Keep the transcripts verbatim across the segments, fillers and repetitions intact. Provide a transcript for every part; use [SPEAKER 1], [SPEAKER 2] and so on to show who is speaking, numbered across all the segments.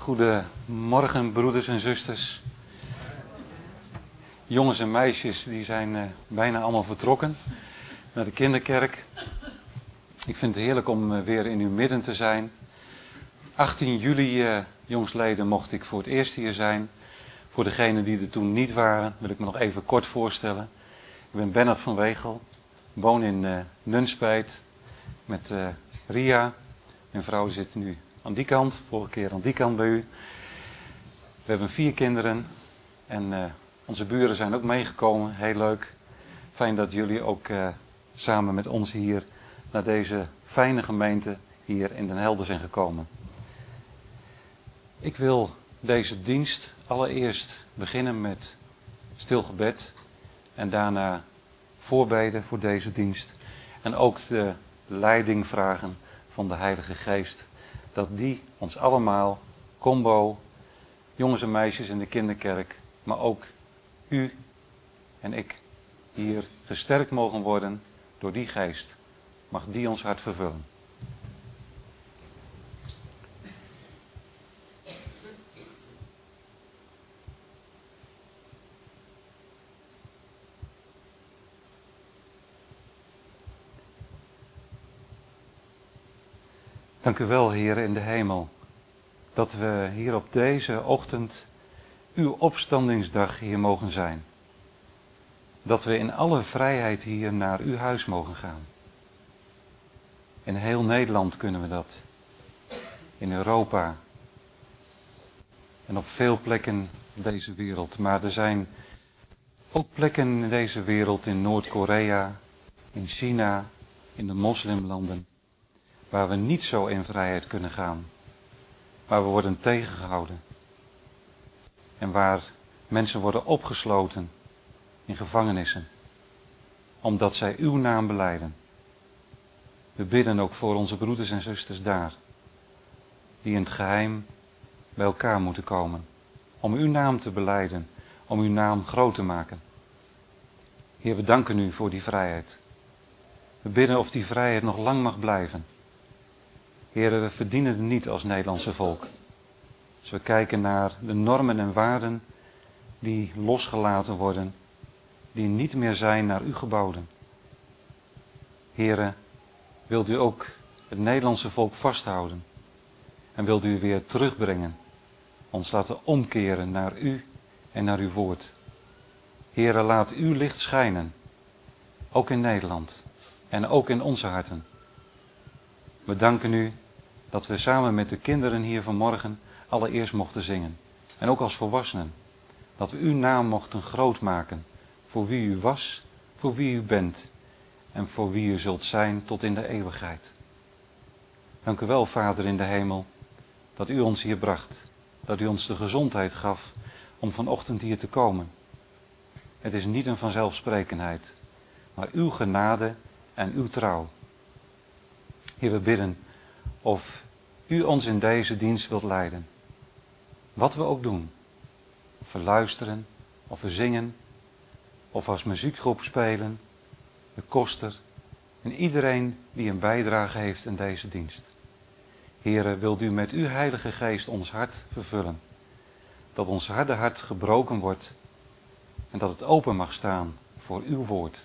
[SPEAKER 1] Goedemorgen, broeders en zusters. Jongens en meisjes die zijn uh, bijna allemaal vertrokken naar de kinderkerk. Ik vind het heerlijk om uh, weer in uw midden te zijn. achttien juli, uh, jongsleden, mocht ik voor het eerst hier zijn. Voor degenen die er toen niet waren, wil ik me nog even kort voorstellen. Ik ben Bernard van Wegel, woon in uh, Nunspeet met uh, Ria. Mijn vrouw zit nu aan die kant, vorige keer aan die kant bij u. We hebben vier kinderen en uh, onze buren zijn ook meegekomen. Heel leuk. Fijn dat jullie ook uh, samen met ons hier naar deze fijne gemeente hier in Den Helder zijn gekomen. Ik wil deze dienst allereerst beginnen met stil gebed en daarna voorbeden voor deze dienst. En ook de leiding vragen van de Heilige Geest. Dat die ons allemaal, combo, jongens en meisjes in de kinderkerk, maar ook u en ik hier gesterkt mogen worden door die geest. Mag die ons hart vervullen. Dank u wel, Heer in de hemel, dat we hier op deze ochtend uw opstandingsdag hier mogen zijn. Dat we in alle vrijheid hier naar uw huis mogen gaan. In heel Nederland kunnen we dat. In Europa. En op veel plekken in deze wereld. Maar er zijn ook plekken in deze wereld, in Noord-Korea, in China, in de moslimlanden, waar we niet zo in vrijheid kunnen gaan. Waar we worden tegengehouden. En waar mensen worden opgesloten in gevangenissen. Omdat zij uw naam belijden. We bidden ook voor onze broeders en zusters daar. Die in het geheim bij elkaar moeten komen. Om uw naam te belijden. Om uw naam groot te maken. Heer, we danken u voor die vrijheid. We bidden of die vrijheid nog lang mag blijven. Heer, we verdienen het niet als Nederlandse volk. Als we kijken naar de normen en waarden die losgelaten worden. Die niet meer zijn naar uw geboden. Heere, wilt u ook het Nederlandse volk vasthouden. En wilt u weer terugbrengen. Ons laten omkeren naar u en naar uw woord. Heere, laat uw licht schijnen. Ook in Nederland. En ook in onze harten. We danken u dat we samen met de kinderen hier vanmorgen allereerst mochten zingen. En ook als volwassenen. Dat we uw naam mochten groot maken. Voor wie u was, voor wie u bent. En voor wie u zult zijn tot in de eeuwigheid. Dank u wel, Vader in de hemel, dat u ons hier bracht. Dat u ons de gezondheid gaf om vanochtend hier te komen. Het is niet een vanzelfsprekendheid, maar uw genade en uw trouw. Heer, we bidden of u ons in deze dienst wilt leiden. Wat we ook doen. Of we luisteren, of we zingen, of als muziekgroep spelen, de koster en iedereen die een bijdrage heeft in deze dienst. Heere, wilt u met uw Heilige Geest ons hart vervullen. Dat ons harde hart gebroken wordt en dat het open mag staan voor uw woord.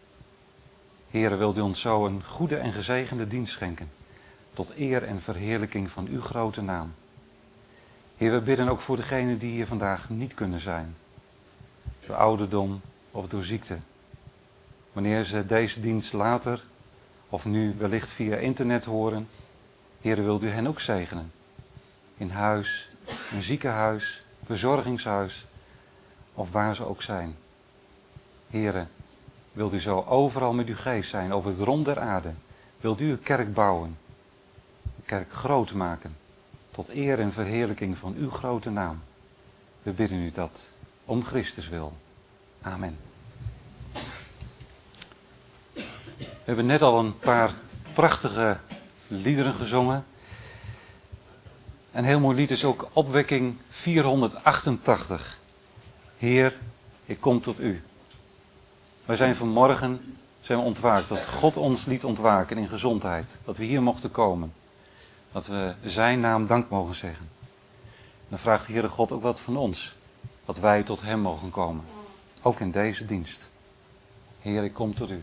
[SPEAKER 1] Heere, wilt u ons zo een goede en gezegende dienst schenken. Tot eer en verheerlijking van uw grote naam. Heer, we bidden ook voor degenen die hier vandaag niet kunnen zijn. Door ouderdom of door ziekte. Wanneer ze deze dienst later of nu wellicht via internet horen. Heer, wilt u hen ook zegenen. In huis, een ziekenhuis, verzorgingshuis of waar ze ook zijn. Heer, wilt u zo overal met uw geest zijn over het rond der aarde. Wilt u een kerk bouwen. Een kerk groot maken. Tot eer en verheerlijking van uw grote naam. We bidden u dat om Christus wil. Amen. We hebben net al een paar prachtige liederen gezongen. Een heel mooi lied is ook opwekking vierhonderdachtentachtig. Heer, ik kom tot u. Wij zijn vanmorgen zijn we ontwaakt. Dat God ons liet ontwaken in gezondheid. Dat we hier mochten komen. Dat we zijn naam dank mogen zeggen. Dan vraagt de Heere God ook wat van ons. Dat wij tot hem mogen komen. Ook in deze dienst. Heer, ik kom tot u.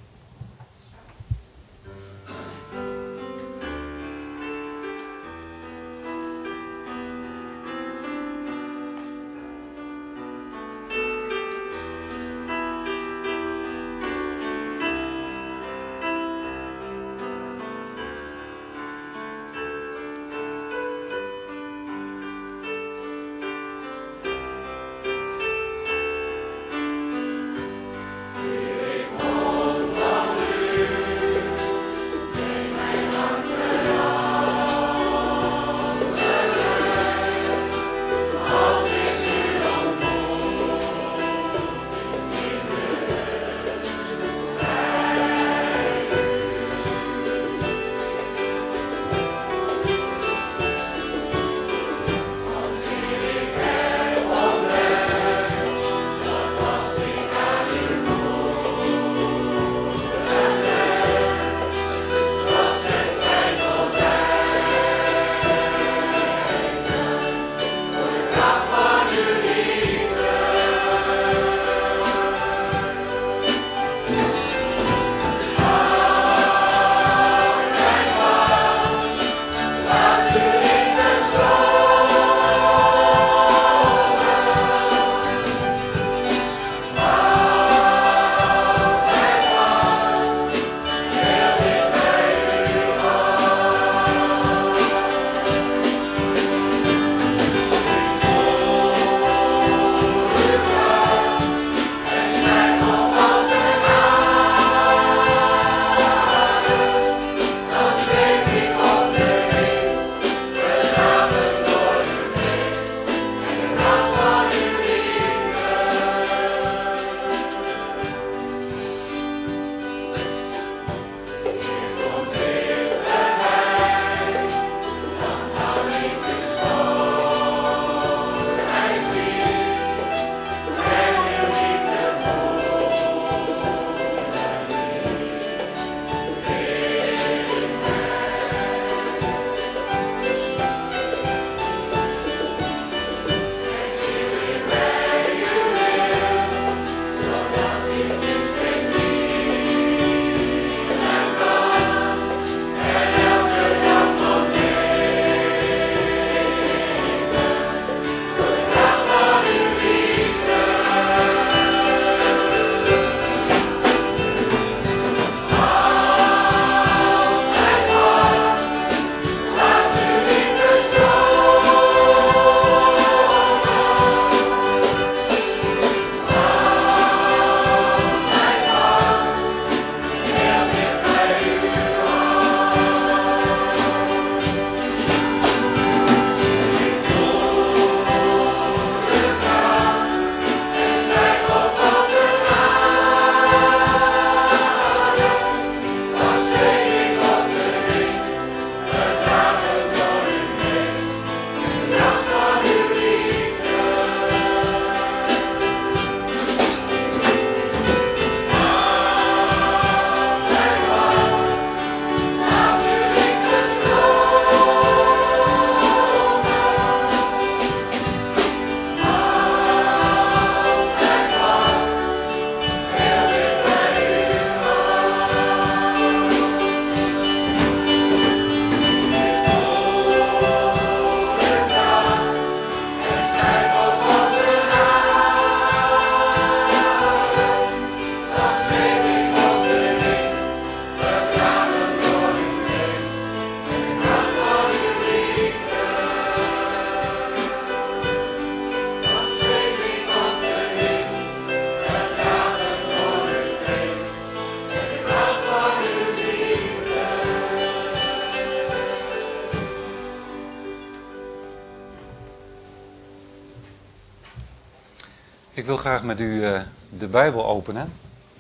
[SPEAKER 1] Ik wil graag met u uh, de Bijbel openen.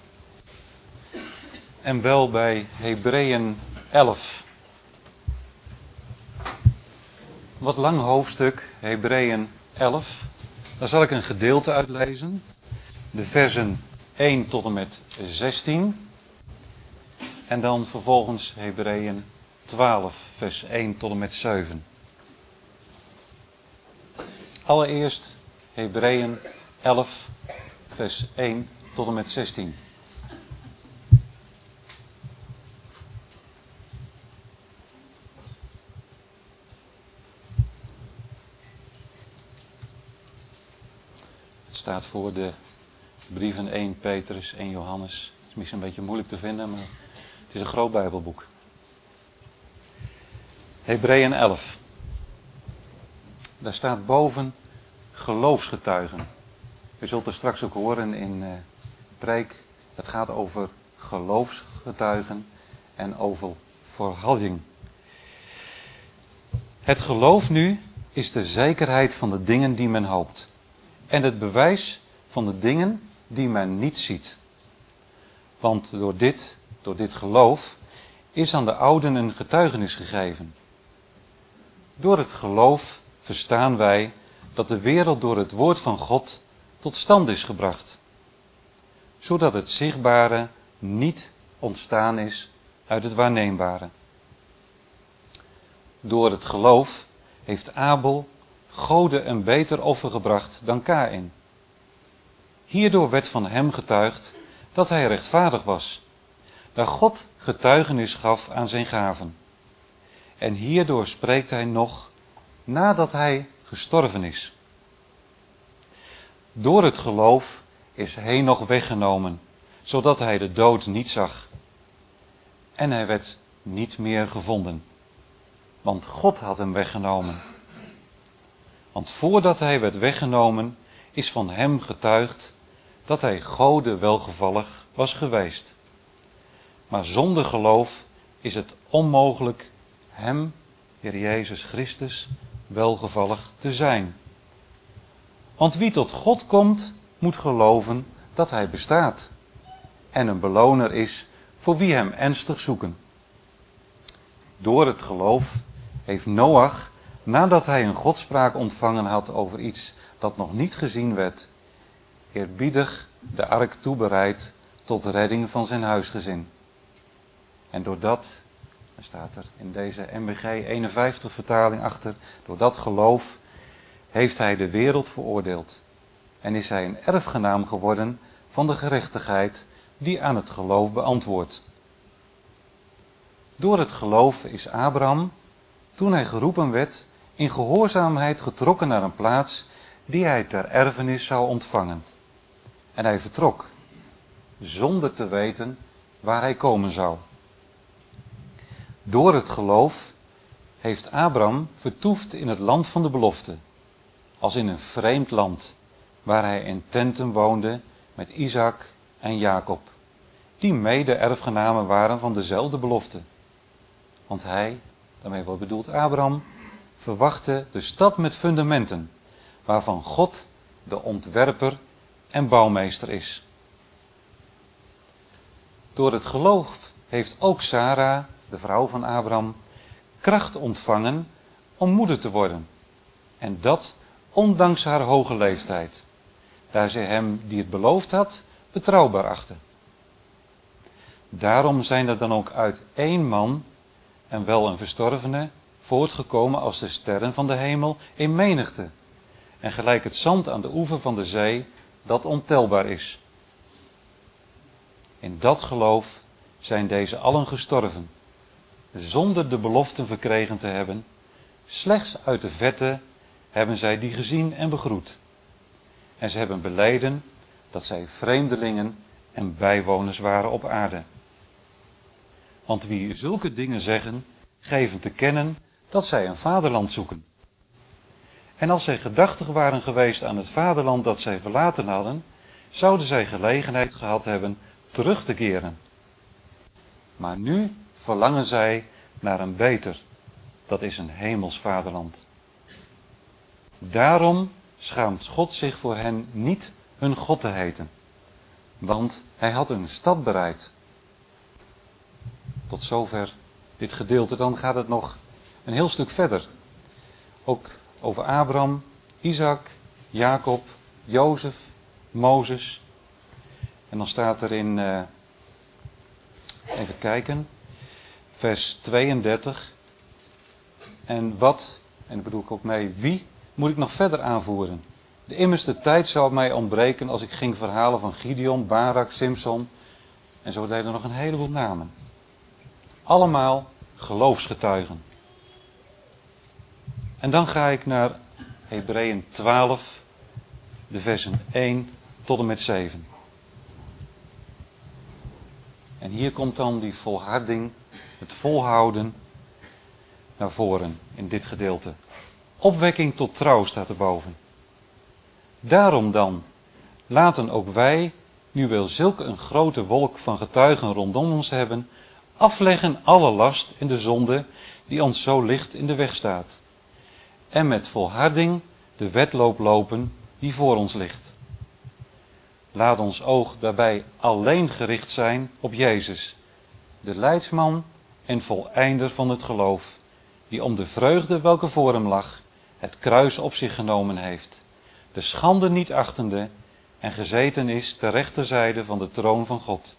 [SPEAKER 1] En wel bij Hebreeën elf. Wat lang hoofdstuk, Hebreeën elf. Daar zal ik een gedeelte uitlezen. De versen één tot en met zestien. En dan vervolgens Hebreeën twaalf, vers één tot en met zeven. Allereerst Hebreeën elf, vers één tot en met zestien. Het staat voor de brieven één Petrus, één Johannes. Het is misschien een beetje moeilijk te vinden, maar het is een groot Bijbelboek. Hebreeën elf. Daar staat boven geloofsgetuigen. U zult er straks ook horen in uh, preek. Het gaat over geloofsgetuigen en over volharding. Het geloof nu is de zekerheid van de dingen die men hoopt. En het bewijs van de dingen die men niet ziet. Want door dit, door dit geloof is aan de ouden een getuigenis gegeven. Door het geloof verstaan wij dat de wereld door het woord van God tot stand is gebracht. Zodat het zichtbare niet ontstaan is uit het waarneembare. Door het geloof heeft Abel Gode een beter offer gebracht dan Kaïn. Hierdoor werd van hem getuigd dat hij rechtvaardig was, daar God getuigenis gaf aan zijn gaven. En hierdoor spreekt hij nog nadat hij gestorven is. Door het geloof is Henoch weggenomen, zodat hij de dood niet zag. En hij werd niet meer gevonden, want God had hem weggenomen. Want voordat hij werd weggenomen, is van hem getuigd dat hij Gode welgevallig was geweest. Maar zonder geloof is het onmogelijk hem, Heer Jezus Christus, welgevallig te zijn. Want wie tot God komt, moet geloven dat hij bestaat en een beloner is voor wie hem ernstig zoeken. Door het geloof heeft Noach, nadat hij een godspraak ontvangen had over iets dat nog niet gezien werd, eerbiedig de ark toebereid tot redding van zijn huisgezin. En doordat, er staat er in deze M B G eenenvijftig vertaling achter, door dat geloof heeft hij de wereld veroordeeld. En is hij een erfgenaam geworden van de gerechtigheid die aan het geloof beantwoordt. Door het geloof is Abraham, toen hij geroepen werd, in gehoorzaamheid getrokken naar een plaats die hij ter erfenis zou ontvangen. En hij vertrok, zonder te weten waar hij komen zou. Door het geloof heeft Abraham vertoefd in het land van de belofte, als in een vreemd land, waar hij in tenten woonde met Isaac en Jacob, die mede erfgenamen waren van dezelfde belofte. Want hij, daarmee wordt bedoeld Abraham, verwachtte de stad met fundamenten, waarvan God de ontwerper en bouwmeester is. Door het geloof heeft ook Sara, de vrouw van Abraham, kracht ontvangen om moeder te worden. En dat ondanks haar hoge leeftijd, daar zij hem die het beloofd had, betrouwbaar achtte. Daarom zijn er dan ook uit één man, en wel een verstorvene, voortgekomen als de sterren van de hemel in menigte, en gelijk het zand aan de oever van de zee, dat ontelbaar is. In dat geloof zijn deze allen gestorven, zonder de beloften verkregen te hebben. Slechts uit de verte hebben zij die gezien en begroet. En ze hebben beleden dat zij vreemdelingen en bijwoners waren op aarde. Want wie zulke dingen zeggen, geven te kennen dat zij een vaderland zoeken. En als zij gedachtig waren geweest aan het vaderland dat zij verlaten hadden, zouden zij gelegenheid gehad hebben terug te keren. Maar nu verlangen zij naar een beter, dat is een hemels vaderland. Daarom schaamt God zich voor hen niet hun God te heten, want hij had een stad bereid. Tot zover dit gedeelte. Dan gaat het nog een heel stuk verder. Ook over Abraham, Isaac, Jacob, Jozef, Mozes. En dan staat er in, uh, even kijken, vers tweeëndertig. En wat, en daar bedoel ik ook mee, wie moet ik nog verder aanvoeren. De immers de tijd zou mij ontbreken als ik ging verhalen van Gideon, Barak, Simson en zo deden er nog een heleboel namen. Allemaal geloofsgetuigen. En dan ga ik naar Hebreeën twaalf, de versen één tot en met zeven. En hier komt dan die volharding, het volhouden naar voren in dit gedeelte. Opwekking tot trouw staat erboven. Daarom dan, laten ook wij, nu we zulke een grote wolk van getuigen rondom ons hebben, afleggen alle last en de zonde die ons zo licht in de weg staat. En met volharding de wedloop lopen die voor ons ligt. Laat ons oog daarbij alleen gericht zijn op Jezus, de leidsman en voleinder van het geloof, die om de vreugde welke voor hem lag, het kruis op zich genomen heeft, de schande niet achtende en gezeten is ter rechterzijde van de troon van God.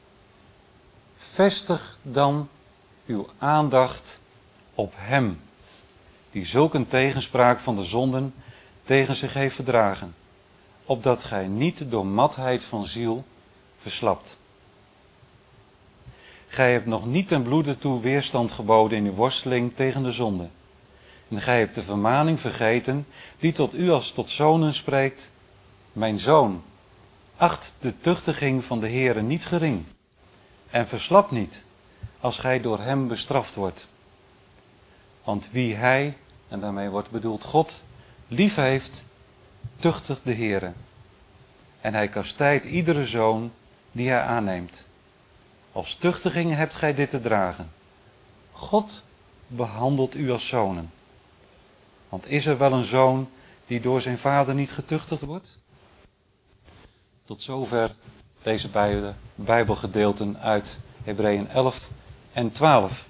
[SPEAKER 1] Vestig dan uw aandacht op hem, die zulk een tegenspraak van de zonden tegen zich heeft verdragen, opdat gij niet door matheid van ziel verslapt. Gij hebt nog niet ten bloede toe weerstand geboden in uw worsteling tegen de zonde. En gij hebt de vermaning vergeten, die tot u als tot zonen spreekt. Mijn zoon, acht de tuchtiging van de Heere niet gering. En verslap niet, als gij door hem bestraft wordt. Want wie hij, en daarmee wordt bedoeld God, lief heeft, tuchtigt de Heere. En hij kastijdt iedere zoon die hij aanneemt. Als tuchtiging hebt gij dit te dragen. God behandelt u als zonen. Want is er wel een zoon die door zijn vader niet getuchtigd wordt? Tot zover deze beide Bijbelgedeelten uit Hebreeën elf en twaalf.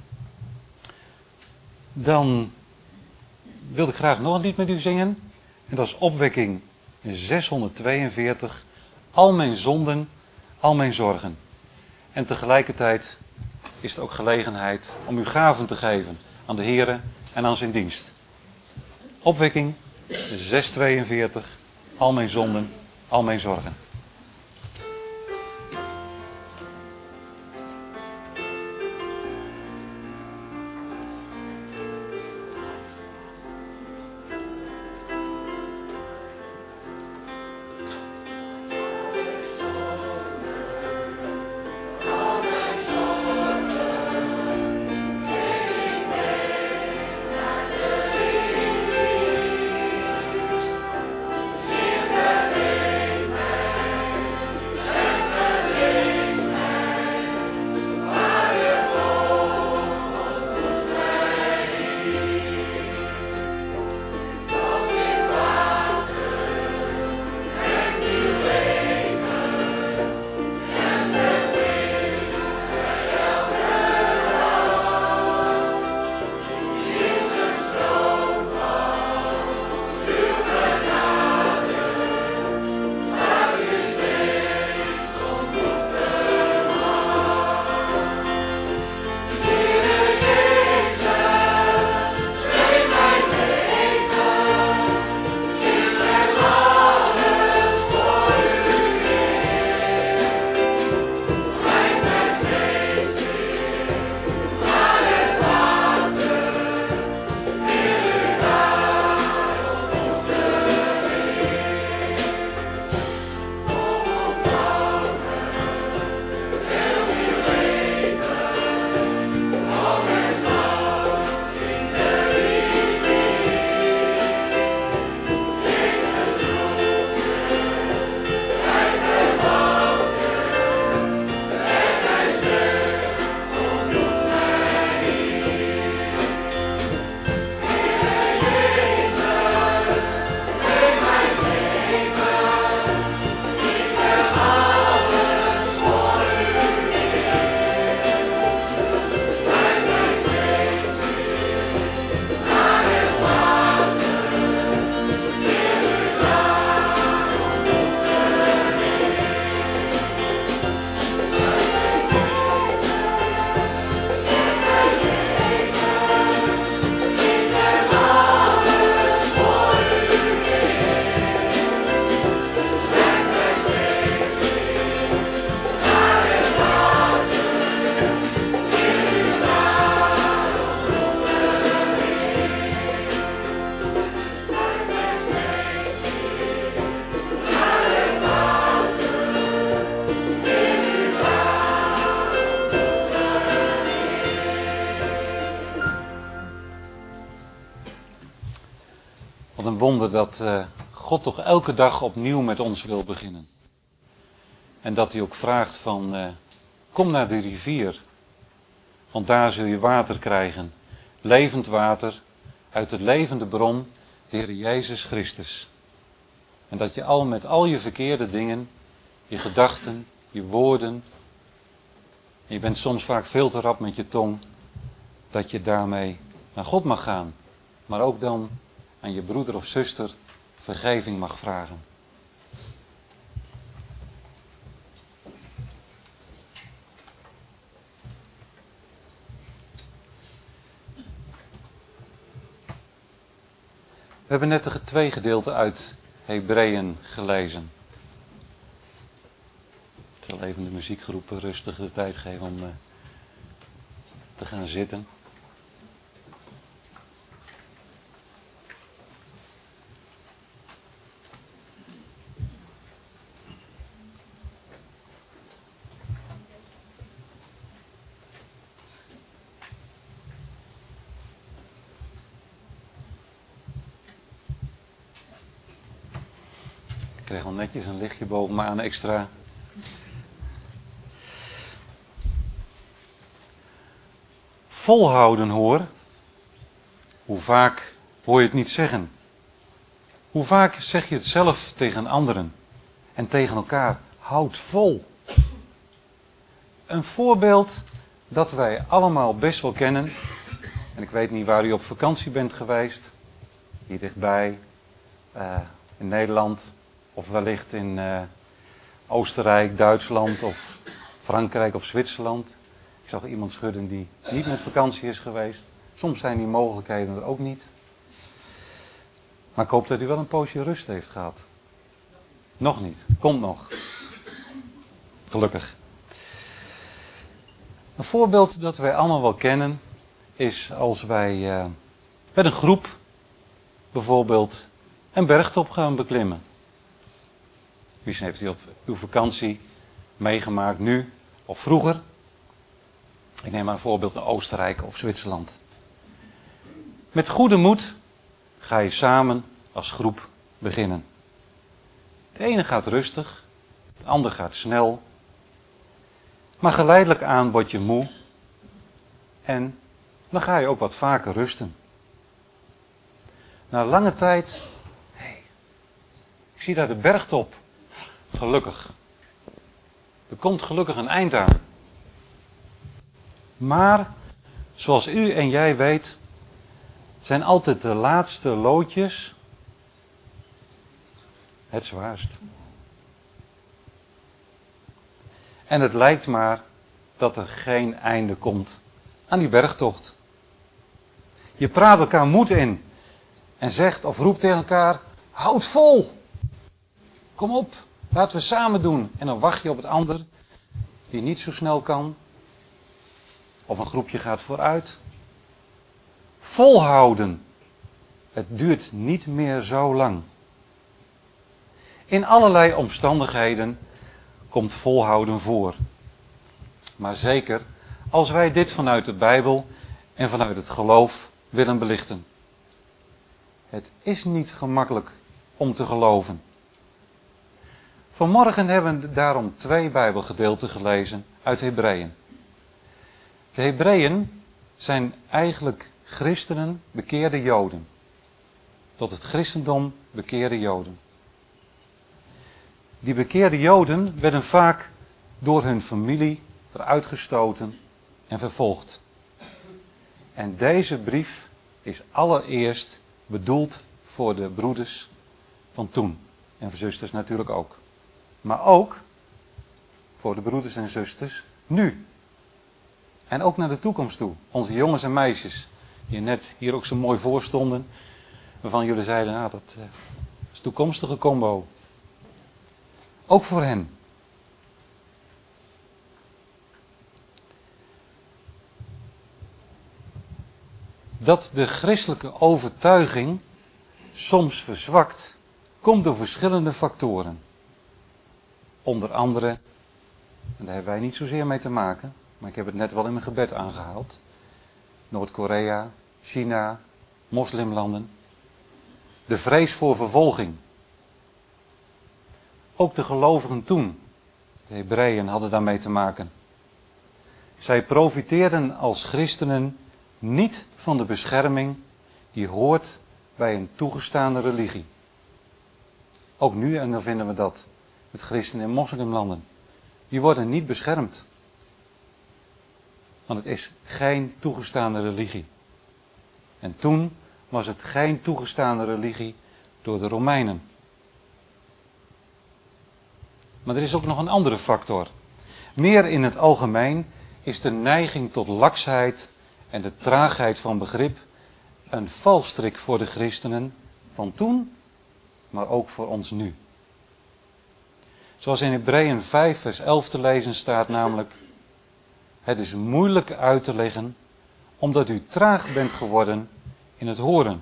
[SPEAKER 1] Dan wilde ik graag nog een lied met u zingen. En dat is opwekking zeshonderdtweeënveertig. Al mijn zonden, al mijn zorgen. En tegelijkertijd is het ook gelegenheid om uw gaven te geven aan de Heere en aan zijn dienst. Opwekking zeshonderdtweeënveertig. Al mijn zonden, al mijn zorgen. Wat een wonder dat uh, God toch elke dag opnieuw met ons wil beginnen. En dat hij ook vraagt van, uh, kom naar de rivier. Want daar zul je water krijgen. Levend water uit de levende bron, de Heer Jezus Christus. En dat je al met al je verkeerde dingen, je gedachten, je woorden, en je bent soms vaak veel te rap met je tong, dat je daarmee naar God mag gaan. Maar ook dan aan je broeder of zuster vergeving mag vragen. We hebben net de twee gedeelten uit Hebreeën gelezen. Ik zal even de muziekgroepen rustig de tijd geven om uh, te gaan zitten. Ik kreeg al netjes een lichtje boven me aan extra. Volhouden hoor. Hoe vaak hoor je het niet zeggen? Hoe vaak zeg je het zelf tegen anderen en tegen elkaar? Houd vol. Een voorbeeld dat wij allemaal best wel kennen. En ik weet niet waar u op vakantie bent geweest. Hier dichtbij. Uh, in Nederland. Of wellicht in uh, Oostenrijk, Duitsland of Frankrijk of Zwitserland. Ik zag iemand schudden die niet met vakantie is geweest. Soms zijn die mogelijkheden er ook niet. Maar ik hoop dat u wel een poosje rust heeft gehad. Nog niet. Komt nog. Gelukkig. Een voorbeeld dat wij allemaal wel kennen is als wij uh, met een groep bijvoorbeeld een bergtop gaan beklimmen. Misschien heeft u op uw vakantie meegemaakt nu of vroeger. Ik neem maar een voorbeeld in Oostenrijk of Zwitserland. Met goede moed ga je samen als groep beginnen. De ene gaat rustig, de ander gaat snel. Maar geleidelijk aan word je moe en dan ga je ook wat vaker rusten. Na lange tijd, hey, ik zie daar de bergtop. Gelukkig. Er komt gelukkig een eind aan. Maar, zoals u en jij weet, zijn altijd de laatste loodjes het zwaarst. En het lijkt maar dat er geen einde komt aan die bergtocht. Je praat elkaar moed in en zegt of roept tegen elkaar, houd vol. Kom op, laten we samen doen. En dan wacht je op het ander die niet zo snel kan. Of een groepje gaat vooruit. Volhouden. Het duurt niet meer zo lang. In allerlei omstandigheden komt volhouden voor. Maar zeker als wij dit vanuit de Bijbel en vanuit het geloof willen belichten. Het is niet gemakkelijk om te geloven. Vanmorgen hebben we daarom twee Bijbelgedeelten gelezen uit Hebreeën. De Hebreeën zijn eigenlijk christenen, bekeerde Joden. Tot het christendom bekeerde Joden. Die bekeerde Joden werden vaak door hun familie eruit gestoten en vervolgd. En deze brief is allereerst bedoeld voor de broeders van toen. En voor zusters natuurlijk ook. Maar ook voor de broeders en zusters nu. En ook naar de toekomst toe. Onze jongens en meisjes, die net hier ook zo mooi voor stonden. Waarvan jullie zeiden, nou, dat uh, is toekomstige combo. Ook voor hen. Dat de christelijke overtuiging soms verzwakt, komt door verschillende factoren. Onder andere, en daar hebben wij niet zozeer mee te maken, maar ik heb het net wel in mijn gebed aangehaald. Noord-Korea, China, moslimlanden. de vrees voor vervolging. Ook de gelovigen toen, de Hebreeën, hadden daarmee te maken. Zij profiteerden als christenen niet van de bescherming die hoort bij een toegestane religie. Ook nu, en dan vinden we dat met christenen in moslimlanden. Die worden niet beschermd. Want het is geen toegestane religie. En toen was het geen toegestane religie door de Romeinen. Maar er is ook nog een andere factor. Meer in het algemeen is de neiging tot laksheid en de traagheid van begrip een valstrik voor de christenen van toen, maar ook voor ons nu. Zoals in Hebreeën vijf vers elf te lezen staat namelijk: het is moeilijk uit te leggen, omdat u traag bent geworden in het horen.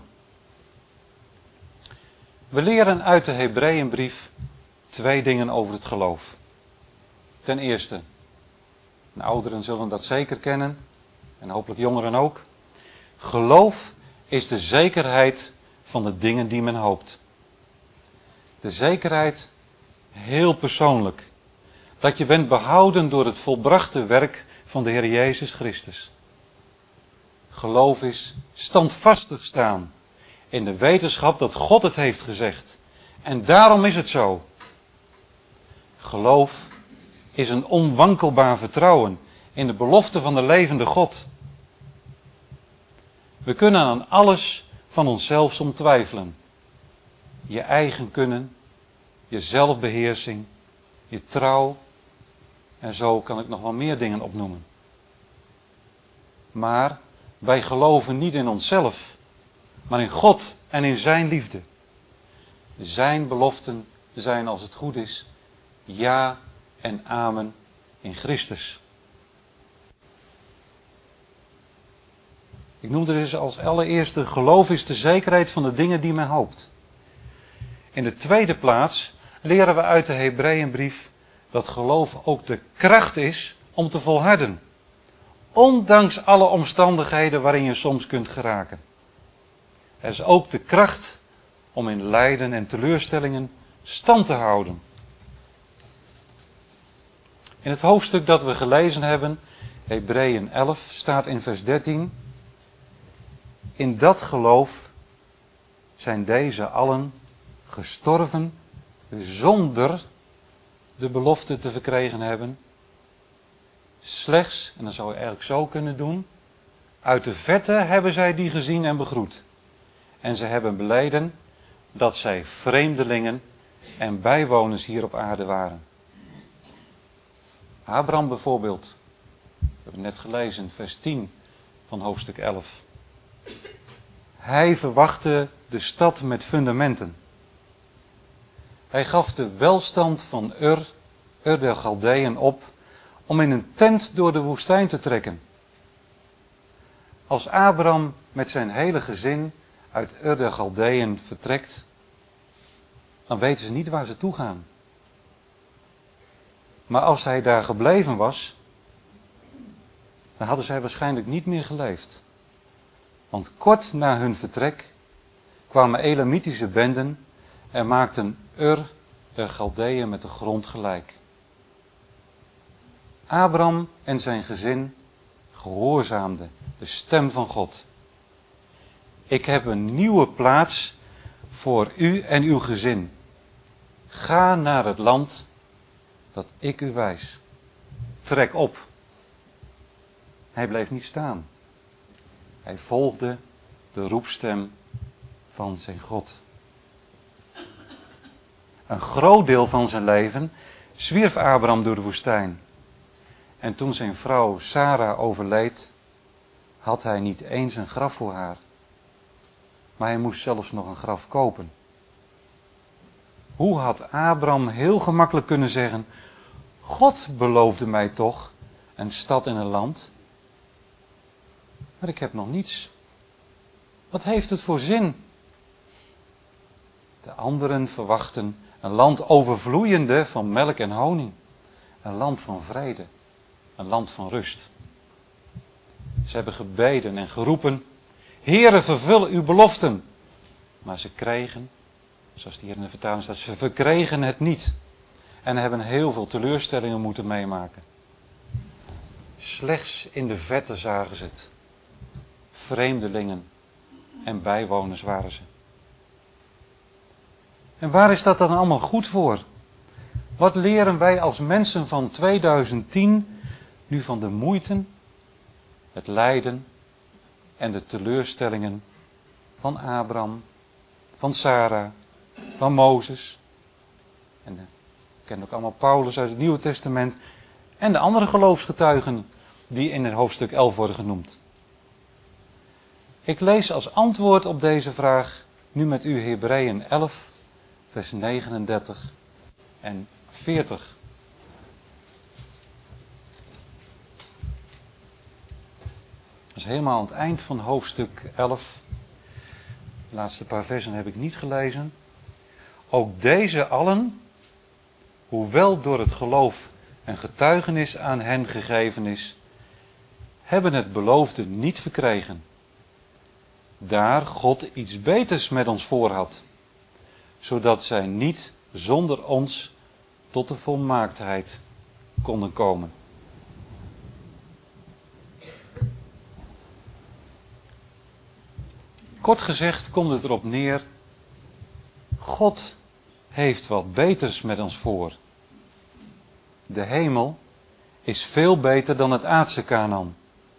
[SPEAKER 1] We leren uit de Hebreeënbrief twee dingen over het geloof. Ten eerste, de ouderen zullen dat zeker kennen, en hopelijk jongeren ook. Geloof is de zekerheid van de dingen die men hoopt. De zekerheid heel persoonlijk. Dat je bent behouden door het volbrachte werk van de Heer Jezus Christus. Geloof is standvastig staan in de wetenschap dat God het heeft gezegd. En daarom is het zo. Geloof is een onwankelbaar vertrouwen in de belofte van de levende God. We kunnen aan alles van onszelf soms twijfelen. Je eigen kunnen, je zelfbeheersing, je trouw. En zo kan ik nog wel meer dingen opnoemen. Maar wij geloven niet in onszelf, maar in God en in zijn liefde. Zijn beloften zijn, als het goed is, ja en amen in Christus. Ik noemde dus als allereerste: geloof is de zekerheid van de dingen die men hoopt. In de tweede plaats leren we uit de Hebreeënbrief dat geloof ook de kracht is om te volharden. Ondanks alle omstandigheden waarin je soms kunt geraken. Er is ook de kracht om in lijden en teleurstellingen stand te houden. In het hoofdstuk dat we gelezen hebben, Hebreeën elf, staat in vers dertien: in dat geloof zijn deze allen gestorven zonder de belofte te verkregen hebben. Slechts, en dat zou je eigenlijk zo kunnen doen, uit de verte hebben zij die gezien en begroet. En ze hebben beleden dat zij vreemdelingen en bijwoners hier op aarde waren. Abraham bijvoorbeeld, we hebben net gelezen, vers tien van hoofdstuk elf. Hij verwachtte de stad met fundamenten. Hij gaf de welstand van Ur, Ur der Galdeën op, om in een tent door de woestijn te trekken. Als Abraham met zijn hele gezin uit Ur der Galdeën vertrekt, dan weten ze niet waar ze toe gaan. Maar als hij daar gebleven was, dan hadden zij waarschijnlijk niet meer geleefd. Want kort na hun vertrek kwamen Elamitische benden en maakten Ur der Galdeën met de grond gelijk. Abraham en zijn gezin gehoorzaamden de stem van God. Ik heb een nieuwe plaats voor u en uw gezin. Ga naar het land dat ik u wijs. Trek op. Hij bleef niet staan. Hij volgde de roepstem van zijn God. Een groot deel van zijn leven zwierf Abraham door de woestijn. En toen zijn vrouw Sarah overleed, had hij niet eens een graf voor haar. Maar hij moest zelfs nog een graf kopen. Hoe had Abraham heel gemakkelijk kunnen zeggen: God beloofde mij toch een stad en een land. Maar ik heb nog niets. Wat heeft het voor zin? De anderen verwachten een land overvloeiende van melk en honing. Een land van vrede. Een land van rust. Ze hebben gebeden en geroepen: Heere, vervul uw beloften. Maar ze kregen, zoals die hier in de vertaling staat, ze verkregen het niet. En hebben heel veel teleurstellingen moeten meemaken. Slechts in de verte zagen ze het. Vreemdelingen en bijwoners waren ze. En waar is dat dan allemaal goed voor? Wat leren wij als mensen van tweeduizend tien nu van de moeite, het lijden en de teleurstellingen van Abraham, van Sarah, van Mozes. En we kennen ook allemaal Paulus uit het Nieuwe Testament. En de andere geloofsgetuigen die in het hoofdstuk elf worden genoemd. Ik lees als antwoord op deze vraag nu met u Hebreeën elf, vers negenendertig en veertig. Dat is helemaal aan het eind van hoofdstuk elf. De laatste paar versen heb ik niet gelezen. Ook deze allen, hoewel door het geloof een getuigenis aan hen gegeven is, hebben het beloofde niet verkregen. Daar God iets beters met ons voor had, zodat zij niet zonder ons tot de volmaaktheid konden komen. Kort gezegd komt het erop neer, God heeft wat beters met ons voor. De hemel is veel beter dan het aardse Kanaan.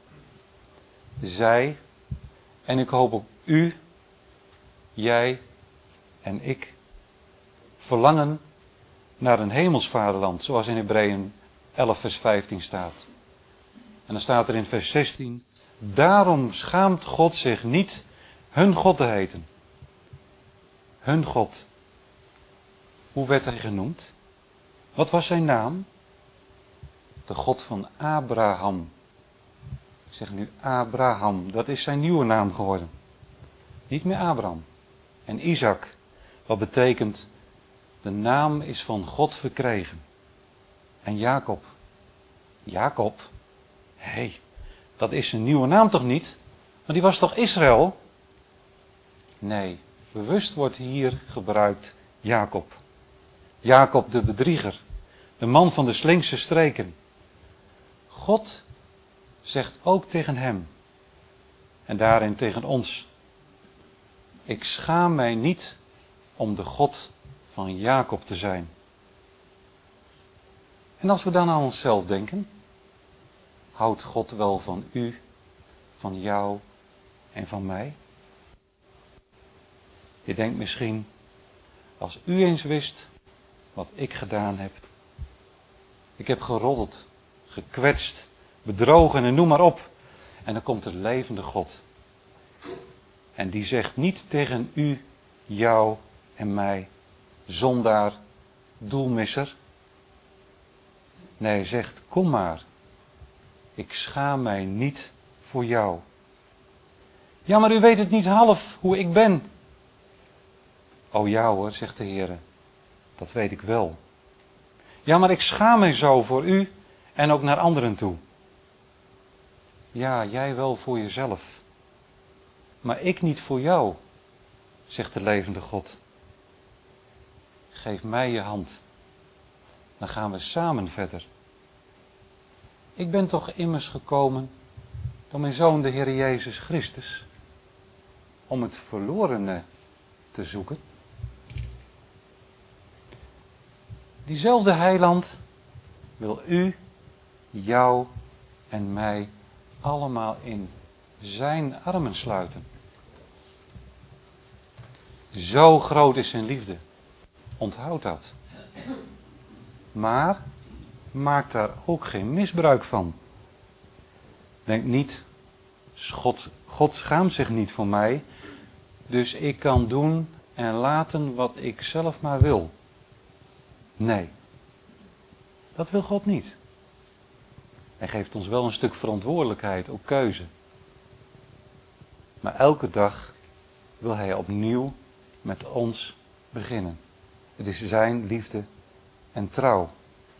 [SPEAKER 1] Zij, en ik hoop ook u, jij en ik, verlangen naar een hemels vaderland, zoals in Hebreeën elf vers vijftien staat. En dan staat er in vers zestien, daarom schaamt God zich niet hun God te heten. Hun God. Hoe werd hij genoemd? Wat was zijn naam? De God van Abraham. Ik zeg nu Abraham, dat is zijn nieuwe naam geworden. Niet meer Abraham. En Isaac, wat betekent, de naam is van God verkregen. En Jacob. Jacob? Hé, hey, dat is zijn nieuwe naam toch niet? Maar die was toch Israël? Nee, bewust wordt hier gebruikt Jacob. Jacob de bedrieger, de man van de slinkse streken. God zegt ook tegen hem, en daarin tegen ons, ik schaam mij niet om de God van Jacob te zijn. En als we dan aan onszelf denken, houdt God wel van u, van jou en van mij? Je denkt misschien, als u eens wist wat ik gedaan heb. Ik heb geroddeld, gekwetst, bedrogen en noem maar op. En dan komt de levende God. En die zegt niet tegen u, jou en mij, zondaar, doelmisser. Nee, hij zegt, kom maar. Ik schaam mij niet voor jou. Ja, maar u weet het niet half hoe ik ben. O ja hoor, zegt de Heer, dat weet ik wel. Ja, maar ik schaam mij zo voor u en ook naar anderen toe. Ja, jij wel voor jezelf. Maar ik niet voor jou, zegt de levende God. Geef mij je hand. Dan gaan we samen verder. Ik ben toch immers gekomen door mijn Zoon de Heer Jezus Christus. Om het verlorene te zoeken. Diezelfde heiland wil u, jou en mij allemaal in zijn armen sluiten. Zo groot is zijn liefde. Onthoud dat. Maar maak daar ook geen misbruik van. Denk niet, God, God schaamt zich niet voor mij, dus ik kan doen en laten wat ik zelf maar wil. Nee, dat wil God niet. Hij geeft ons wel een stuk verantwoordelijkheid, ook keuze. Maar elke dag wil hij opnieuw met ons beginnen. Het is zijn liefde en trouw.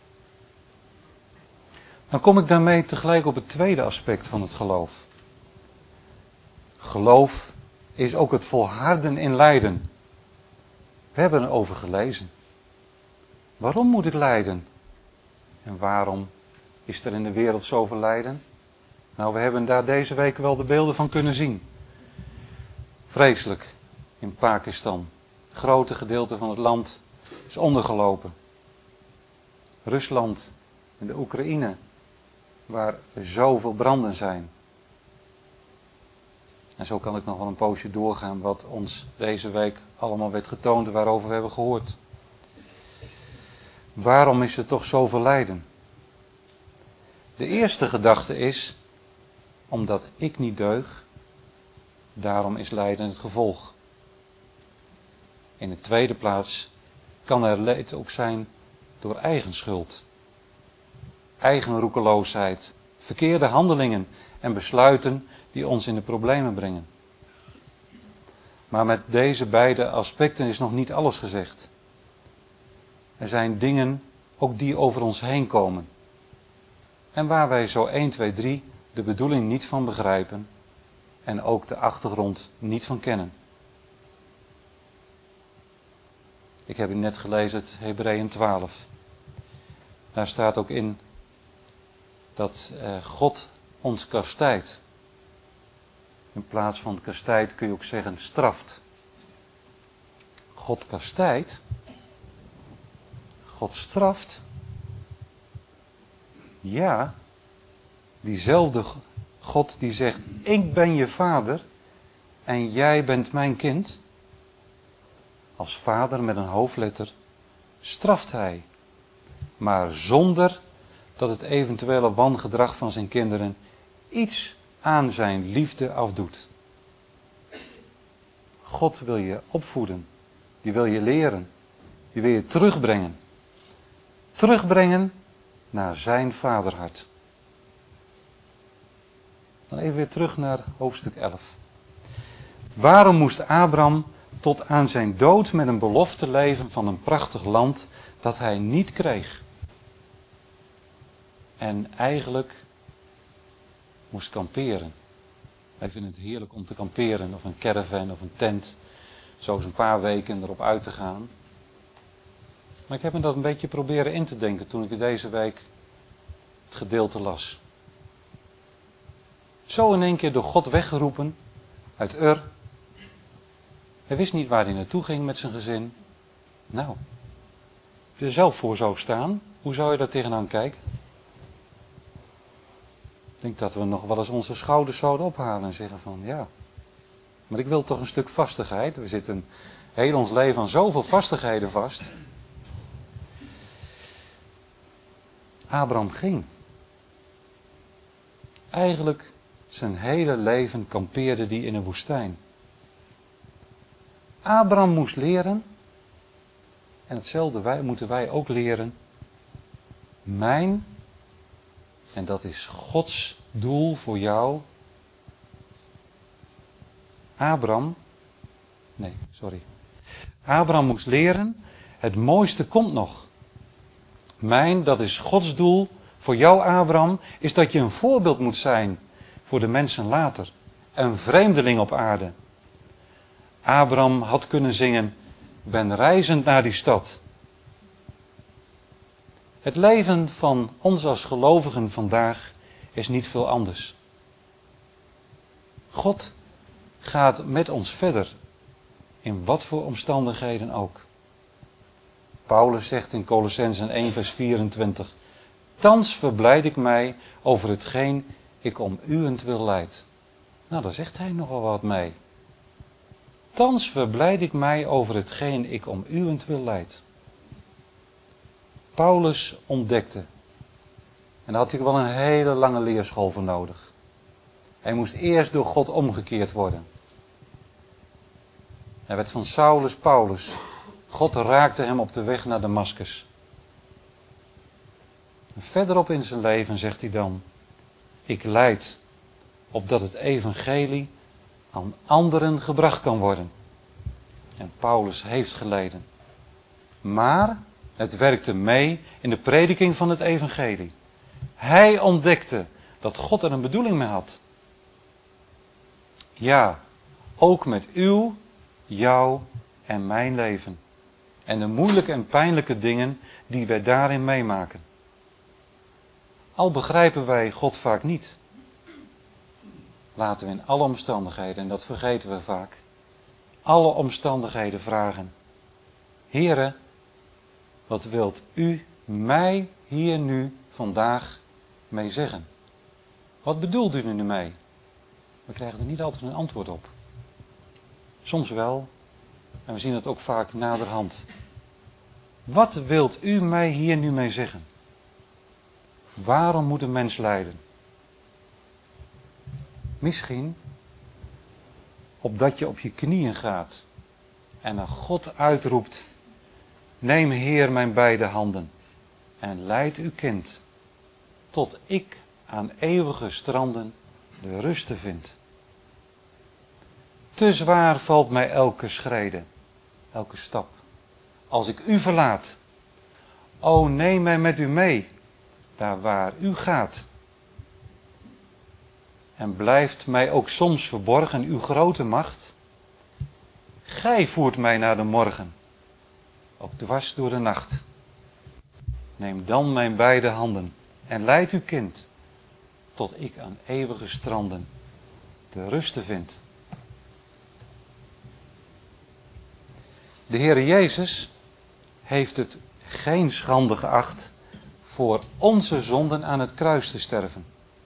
[SPEAKER 1] Dan kom ik daarmee tegelijk op het tweede aspect van het geloof. Geloof is ook het volharden in lijden. We hebben erover gelezen. Waarom moet ik lijden? En waarom is er in de wereld zoveel lijden? Nou, we hebben daar deze week wel de beelden van kunnen zien. Vreselijk in Pakistan. Het grote gedeelte van het land is ondergelopen. Rusland en de Oekraïne, waar zoveel branden zijn. En zo kan ik nog wel een poosje doorgaan wat ons deze week allemaal werd getoond, waarover we hebben gehoord. Waarom is er toch zoveel lijden? De eerste gedachte is, omdat ik niet deug, daarom is lijden het gevolg. In de tweede plaats kan er leed ook zijn door eigen schuld. Eigen roekeloosheid, verkeerde handelingen en besluiten die ons in de problemen brengen. Maar met deze beide aspecten is nog niet alles gezegd. Er zijn dingen ook die over ons heen komen. En waar wij zo één, twee, drie de bedoeling niet van begrijpen en ook de achtergrond niet van kennen. Ik heb net gelezen het Hebreeën twaalf. Daar staat ook in dat eh, God ons kastijdt. In plaats van kastijdt kun je ook zeggen straft. God kastijdt. God straft. Ja, diezelfde God die zegt, ik ben je vader en jij bent mijn kind. Als vader met een hoofdletter straft hij. Maar zonder dat het eventuele wangedrag van zijn kinderen iets aan zijn liefde afdoet. God wil je opvoeden. Die wil je leren. Die wil je terugbrengen. Terugbrengen naar zijn vaderhart. Dan even weer terug naar hoofdstuk elf. Waarom moest Abraham tot aan zijn dood met een belofte leven van een prachtig land dat hij niet kreeg? En eigenlijk moest kamperen. Wij vinden het heerlijk om te kamperen, of een caravan of een tent. Zo eens een paar weken erop uit te gaan. Maar ik heb me dat een beetje proberen in te denken toen ik deze week het gedeelte las. Zo in één keer door God weggeroepen uit Ur. Hij wist niet waar hij naartoe ging met zijn gezin. Nou, als je er zelf voor zou staan, hoe zou je daar tegenaan kijken? Ik denk dat we nog wel eens onze schouders zouden ophalen en zeggen van ja, maar ik wil toch een stuk vastigheid. We zitten heel ons leven aan zoveel vastigheden vast. Abraham ging. Eigenlijk zijn hele leven kampeerde hij in een woestijn. Abraham moest leren, en hetzelfde wij, moeten wij ook leren, mijn, en dat is Gods doel voor jou. Abraham, nee, sorry. Abraham moest leren, het mooiste komt nog. Mijn, dat is Gods doel voor jou, Abraham, is dat je een voorbeeld moet zijn voor de mensen later. Een vreemdeling op aarde. Abraham had kunnen zingen, ben reizend naar die stad. Het leven van ons als gelovigen vandaag is niet veel anders. God gaat met ons verder, in wat voor omstandigheden ook. Paulus zegt in Kolossenzen één vers vierentwintig, thans verblijd ik mij over hetgeen ik om uwentwil lijd. Nou, daar zegt hij nogal wat mee. Thans verblijd ik mij over hetgeen ik om uwentwil lijd. Paulus ontdekte, en daar had hij wel een hele lange leerschool voor nodig. Hij moest eerst door God omgekeerd worden. Hij werd van Saulus Paulus. God raakte hem op de weg naar Damaskus. En verderop in zijn leven zegt hij dan, ik lijd opdat het evangelie aan anderen gebracht kan worden. En Paulus heeft geleden. Maar het werkte mee in de prediking van het evangelie. Hij ontdekte dat God er een bedoeling mee had. Ja, ook met uw, jouw en mijn leven. En de moeilijke en pijnlijke dingen die wij daarin meemaken. Al begrijpen wij God vaak niet. Laten we in alle omstandigheden, en dat vergeten we vaak, alle omstandigheden vragen. Heere, wat wilt u mij hier nu vandaag mee zeggen? Wat bedoelt u er nu mee? We krijgen er niet altijd een antwoord op. Soms wel, en we zien het ook vaak naderhand. Wat wilt u mij hier nu mee zeggen? Waarom moet een mens lijden? Misschien opdat je op je knieën gaat en naar God uitroept: neem Heer mijn beide handen en leid uw kind tot ik aan eeuwige stranden de rust vind. Te zwaar valt mij elke schrede, elke stap, als ik u verlaat. O, neem mij met u mee, daar waar u gaat. En blijft mij ook soms verborgen uw grote macht. Gij voert mij naar de morgen, ook dwars door de nacht. Neem dan mijn beide handen en leid uw kind, tot ik aan eeuwige stranden de rust vind. De Heer Jezus heeft het geen schande geacht voor onze zonden aan het kruis te sterven.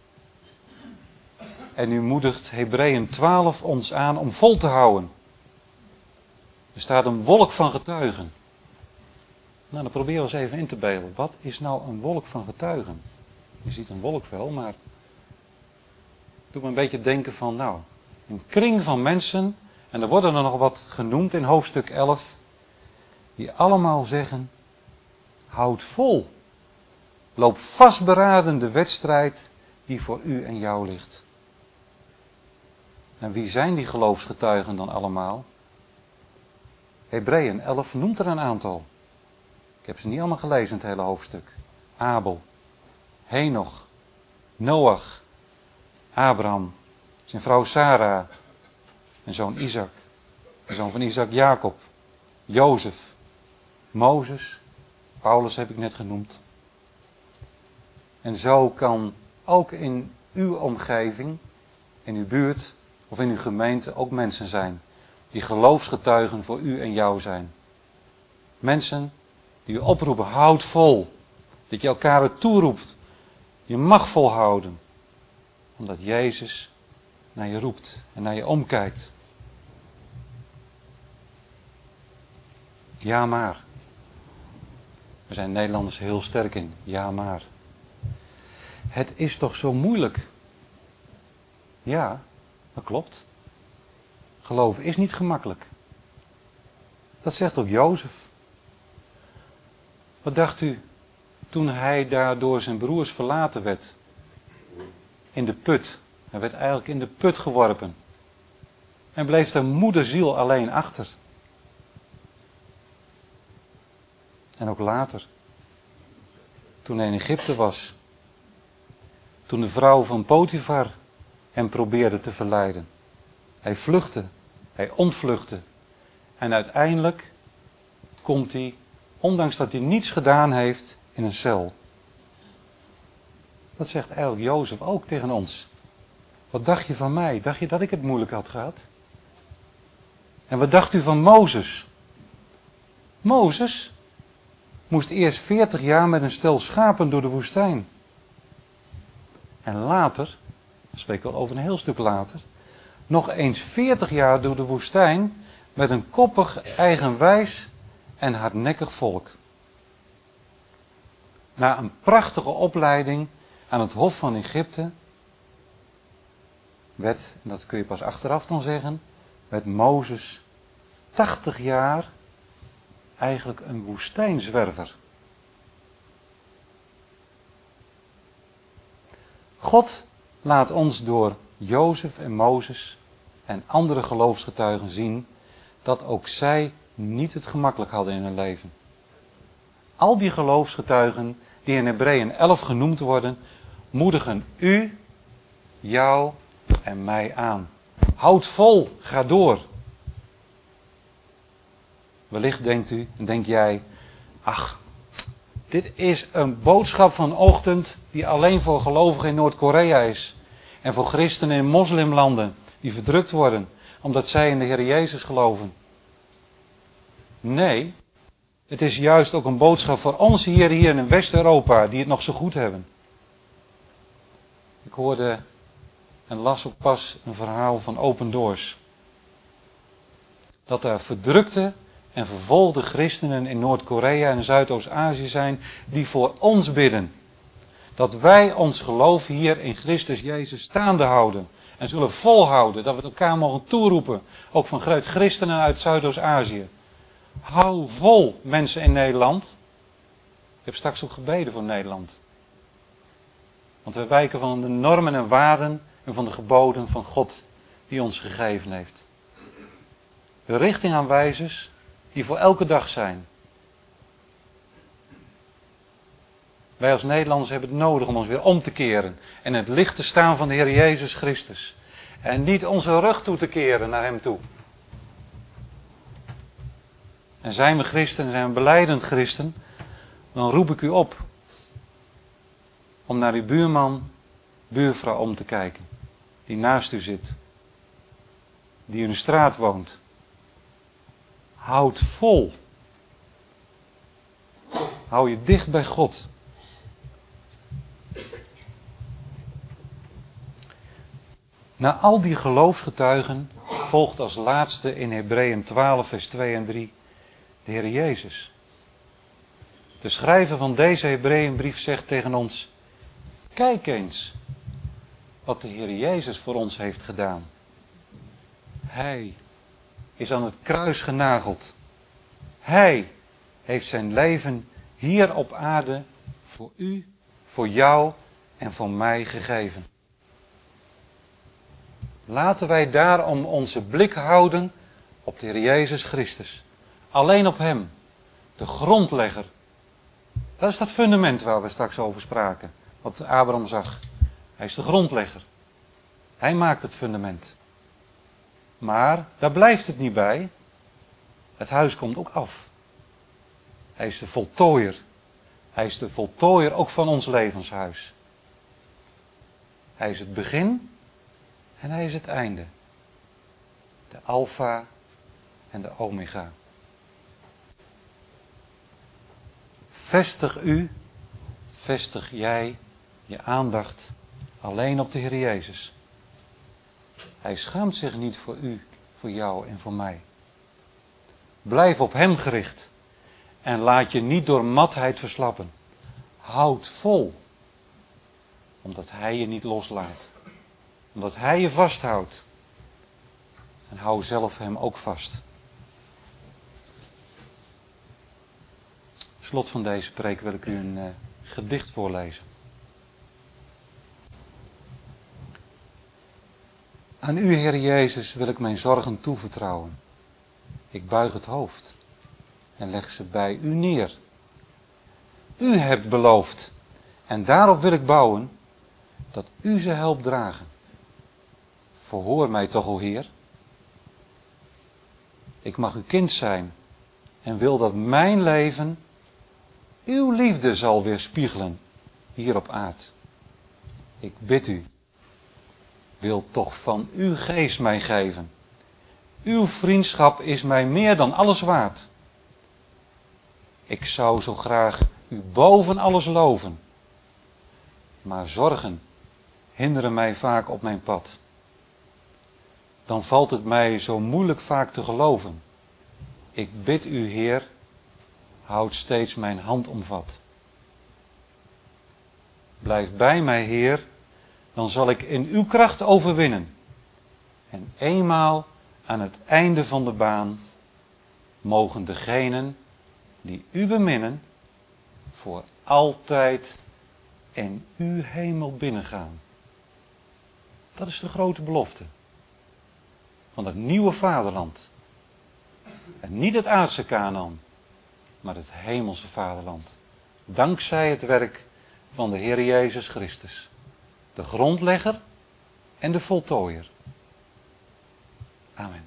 [SPEAKER 1] En nu moedigt Hebreeën twaalf ons aan om vol te houden. Er staat een wolk van getuigen. Nou, dan proberen we eens even in te beelden. Wat is nou een wolk van getuigen? Je ziet een wolk wel, maar doe me een beetje denken van, nou, een kring van mensen, en er worden er nog wat genoemd in hoofdstuk elf, die allemaal zeggen: houd vol. Loop vastberaden de wedstrijd die voor u en jou ligt. En wie zijn die geloofsgetuigen dan allemaal? Hebreeën elf noemt er een aantal. Ik heb ze niet allemaal gelezen, het hele hoofdstuk. Abel, Henoch, Noach, Abraham, zijn vrouw Sarah, en zoon Isaac, de zoon van Isaac Jacob, Jozef, Mozes, Paulus heb ik net genoemd. En zo kan ook in uw omgeving, in uw buurt of in uw gemeente ook mensen zijn die geloofsgetuigen voor u en jou zijn. Mensen die u oproepen: houd vol. Dat je elkaar het toeroept. Je mag volhouden. Omdat Jezus naar je roept en naar je omkijkt. Ja maar. We zijn Nederlanders heel sterk in. Ja maar. Het is toch zo moeilijk? Ja, dat klopt. Geloven is niet gemakkelijk. Dat zegt ook Jozef. Wat dacht u toen hij daar door zijn broers verlaten werd? In de put. Hij werd eigenlijk in de put geworpen. En bleef zijn moederziel alleen achter. En ook later. Toen hij in Egypte was. Toen de vrouw van Potifar hem probeerde te verleiden. Hij vluchtte. Hij ontvluchtte. En uiteindelijk komt hij, ondanks dat hij niets gedaan heeft, in een cel. Dat zegt eigenlijk Jozef ook tegen ons. Wat dacht je van mij? Dacht je dat ik het moeilijk had gehad? En wat dacht u van Mozes? Mozes moest eerst veertig jaar met een stel schapen door de woestijn. En later, dan spreken we al over een heel stuk later, nog eens veertig jaar door de woestijn met een koppig, eigenwijs en hardnekkig volk. Na een prachtige opleiding aan het hof van Egypte werd, en dat kun je pas achteraf dan zeggen, werd Mozes tachtig jaar eigenlijk een woestijnzwerver. God laat ons door Jozef en Mozes en andere geloofsgetuigen zien dat ook zij niet het gemakkelijk hadden in hun leven. Al die geloofsgetuigen die in Hebreeën elf genoemd worden, moedigen u, jou en mij aan. Houd vol, ga door. Wellicht denkt u, en denk jij, ach, dit is een boodschap van ochtend die alleen voor gelovigen in Noord-Korea is. En voor christenen in moslimlanden die verdrukt worden omdat zij in de Heer Jezus geloven. Nee, het is juist ook een boodschap voor ons hier, hier in West-Europa die het nog zo goed hebben. Ik hoorde en las ook pas een verhaal van Open Doors. Dat er verdrukte en vervolgde christenen in Noord-Korea en Zuidoost-Azië zijn die voor ons bidden. Dat wij ons geloof hier in Christus Jezus staande houden. En zullen volhouden. Dat we het elkaar mogen toeroepen. Ook van christenen uit Zuidoost-Azië. Hou vol, mensen in Nederland. Ik heb straks ook gebeden voor Nederland. Want wij wijken van de normen en waarden en van de geboden van God die ons gegeven heeft. De richtingaanwijzers die voor elke dag zijn. Wij als Nederlanders hebben het nodig om ons weer om te keren. En in het licht te staan van de Heer Jezus Christus. En niet onze rug toe te keren naar Hem toe. En zijn we christen, zijn we belijdend christen, dan roep ik u op om naar uw buurman, buurvrouw om te kijken. Die naast u zit. Die in uw straat woont. Houd vol. Hou je dicht bij God. Na al die geloofsgetuigen volgt als laatste in Hebreeën twaalf vers twee en drie de Heer Jezus. De schrijver van deze Hebreeënbrief zegt tegen ons: kijk eens wat de Heer Jezus voor ons heeft gedaan. Hij is aan het kruis genageld. Hij heeft zijn leven hier op aarde voor u, voor jou en voor mij gegeven. Laten wij daarom onze blik houden op de Heer Jezus Christus. Alleen op Hem, de grondlegger. Dat is dat fundament waar we straks over spraken, wat Abraham zag. Hij is de grondlegger. Hij maakt het fundament. Maar daar blijft het niet bij. Het huis komt ook af. Hij is de voltooier. Hij is de voltooier ook van ons levenshuis. Hij is het begin en hij is het einde. De alfa en de omega. Vestig u, vestig jij je aandacht alleen op de Heer Jezus. Hij schaamt zich niet voor u, voor jou en voor mij. Blijf op Hem gericht en laat je niet door matheid verslappen. Houd vol, omdat Hij je niet loslaat. Omdat Hij je vasthoudt. En hou zelf Hem ook vast. Slot van deze preek wil ik u een uh, gedicht voorlezen. Aan u, Heer Jezus, wil ik mijn zorgen toevertrouwen. Ik buig het hoofd en leg ze bij u neer. U hebt beloofd en daarop wil ik bouwen dat u ze helpt dragen. Verhoor mij toch, o Heer. Ik mag uw kind zijn en wil dat mijn leven uw liefde zal weerspiegelen hier op aard. Ik bid u, wil toch van uw geest mij geven. Uw vriendschap is mij meer dan alles waard. Ik zou zo graag u boven alles loven. Maar zorgen hinderen mij vaak op mijn pad. Dan valt het mij zo moeilijk vaak te geloven. Ik bid u, Heer, houd steeds mijn hand omvat. Blijf bij mij, Heer, dan zal ik in uw kracht overwinnen. En eenmaal aan het einde van de baan mogen degenen die u beminnen voor altijd in uw hemel binnengaan. Dat is de grote belofte van het nieuwe vaderland. En niet het aardse Kanaan, maar het hemelse vaderland. Dankzij het werk van de Heer Jezus Christus. De grondlegger en de voltooier. Amen.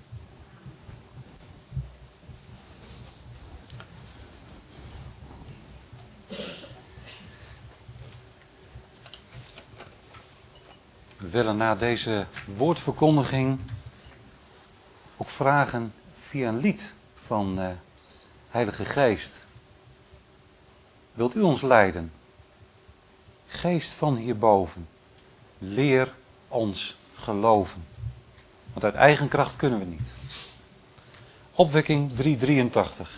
[SPEAKER 1] We willen na deze woordverkondiging ook vragen via een lied van uh, Heilige Geest. Wilt u ons leiden? Geest van hierboven, leer ons geloven. Want uit eigen kracht kunnen we niet. Opwekking driehonderddrieëntachtig.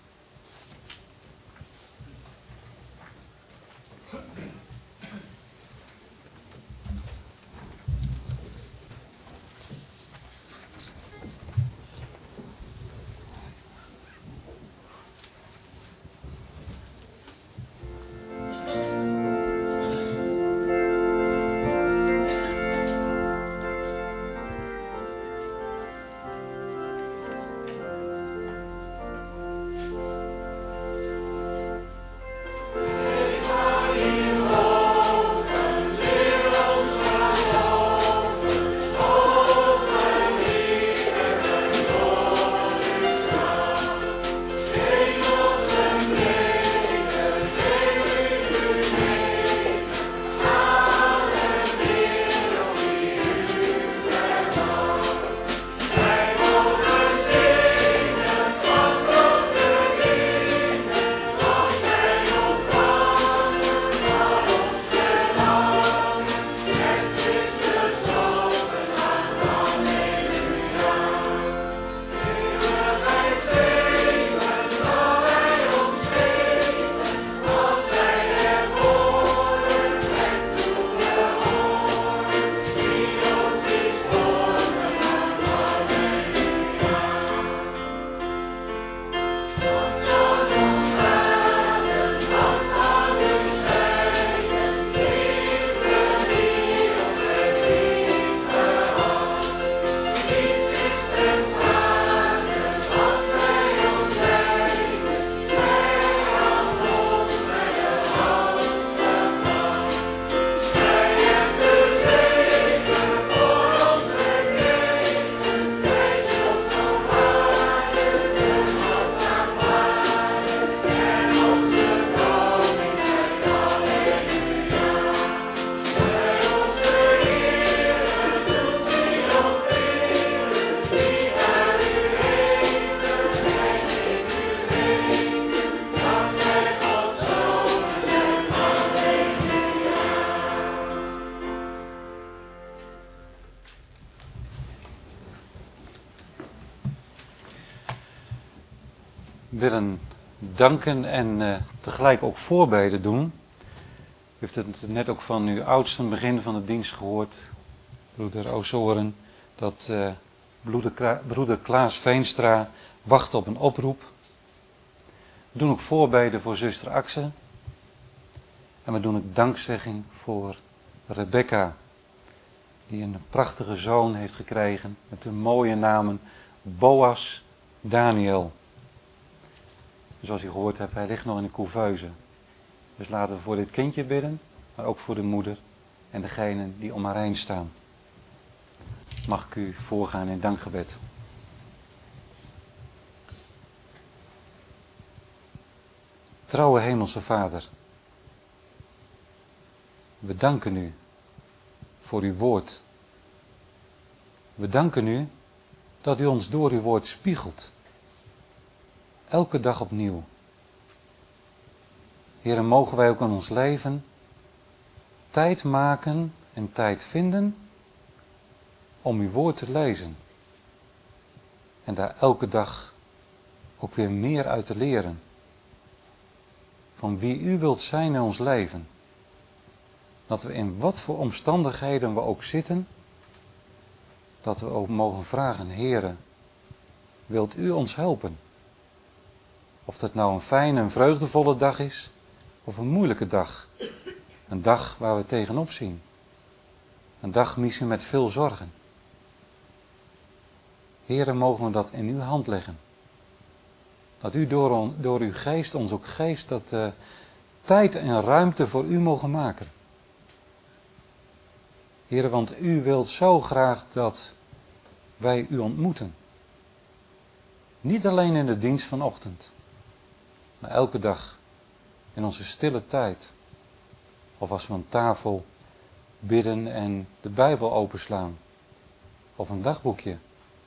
[SPEAKER 1] willen danken en uh, tegelijk ook voorbeden doen. U heeft het net ook van uw oudsten begin van de dienst gehoord, broeder Ozoren, dat uh, broeder, Kra- broeder Klaas Veenstra wacht op een oproep. We doen ook voorbeden voor zuster Axe. En we doen ook dankzegging voor Rebecca, die een prachtige zoon heeft gekregen met de mooie namen Boas Daniel. Zoals u gehoord hebt, hij ligt nog in de couveuse. Dus laten we voor dit kindje bidden, maar ook voor de moeder en degenen die om haar heen staan. Mag ik u voorgaan in dankgebed. Trouwe Hemelse Vader, we danken u voor uw woord. We danken u dat u ons door uw woord spiegelt. Elke dag opnieuw. Heer, en mogen wij ook in ons leven tijd maken en tijd vinden om uw woord te lezen. En daar elke dag ook weer meer uit te leren. Van wie u wilt zijn in ons leven. Dat we in wat voor omstandigheden we ook zitten, dat we ook mogen vragen, Heere, wilt u ons helpen? Of dat nou een fijne en vreugdevolle dag is, of een moeilijke dag. Een dag waar we tegenop zien. Een dag misschien met veel zorgen. Heere, mogen we dat in uw hand leggen. Dat u door, door uw geest ons ook geest dat uh, tijd en ruimte voor u mogen maken. Heere, want u wilt zo graag dat wij u ontmoeten. Niet alleen in de dienst vanochtend, maar elke dag in onze stille tijd. Of als we aan tafel bidden en de Bijbel openslaan. Of een dagboekje.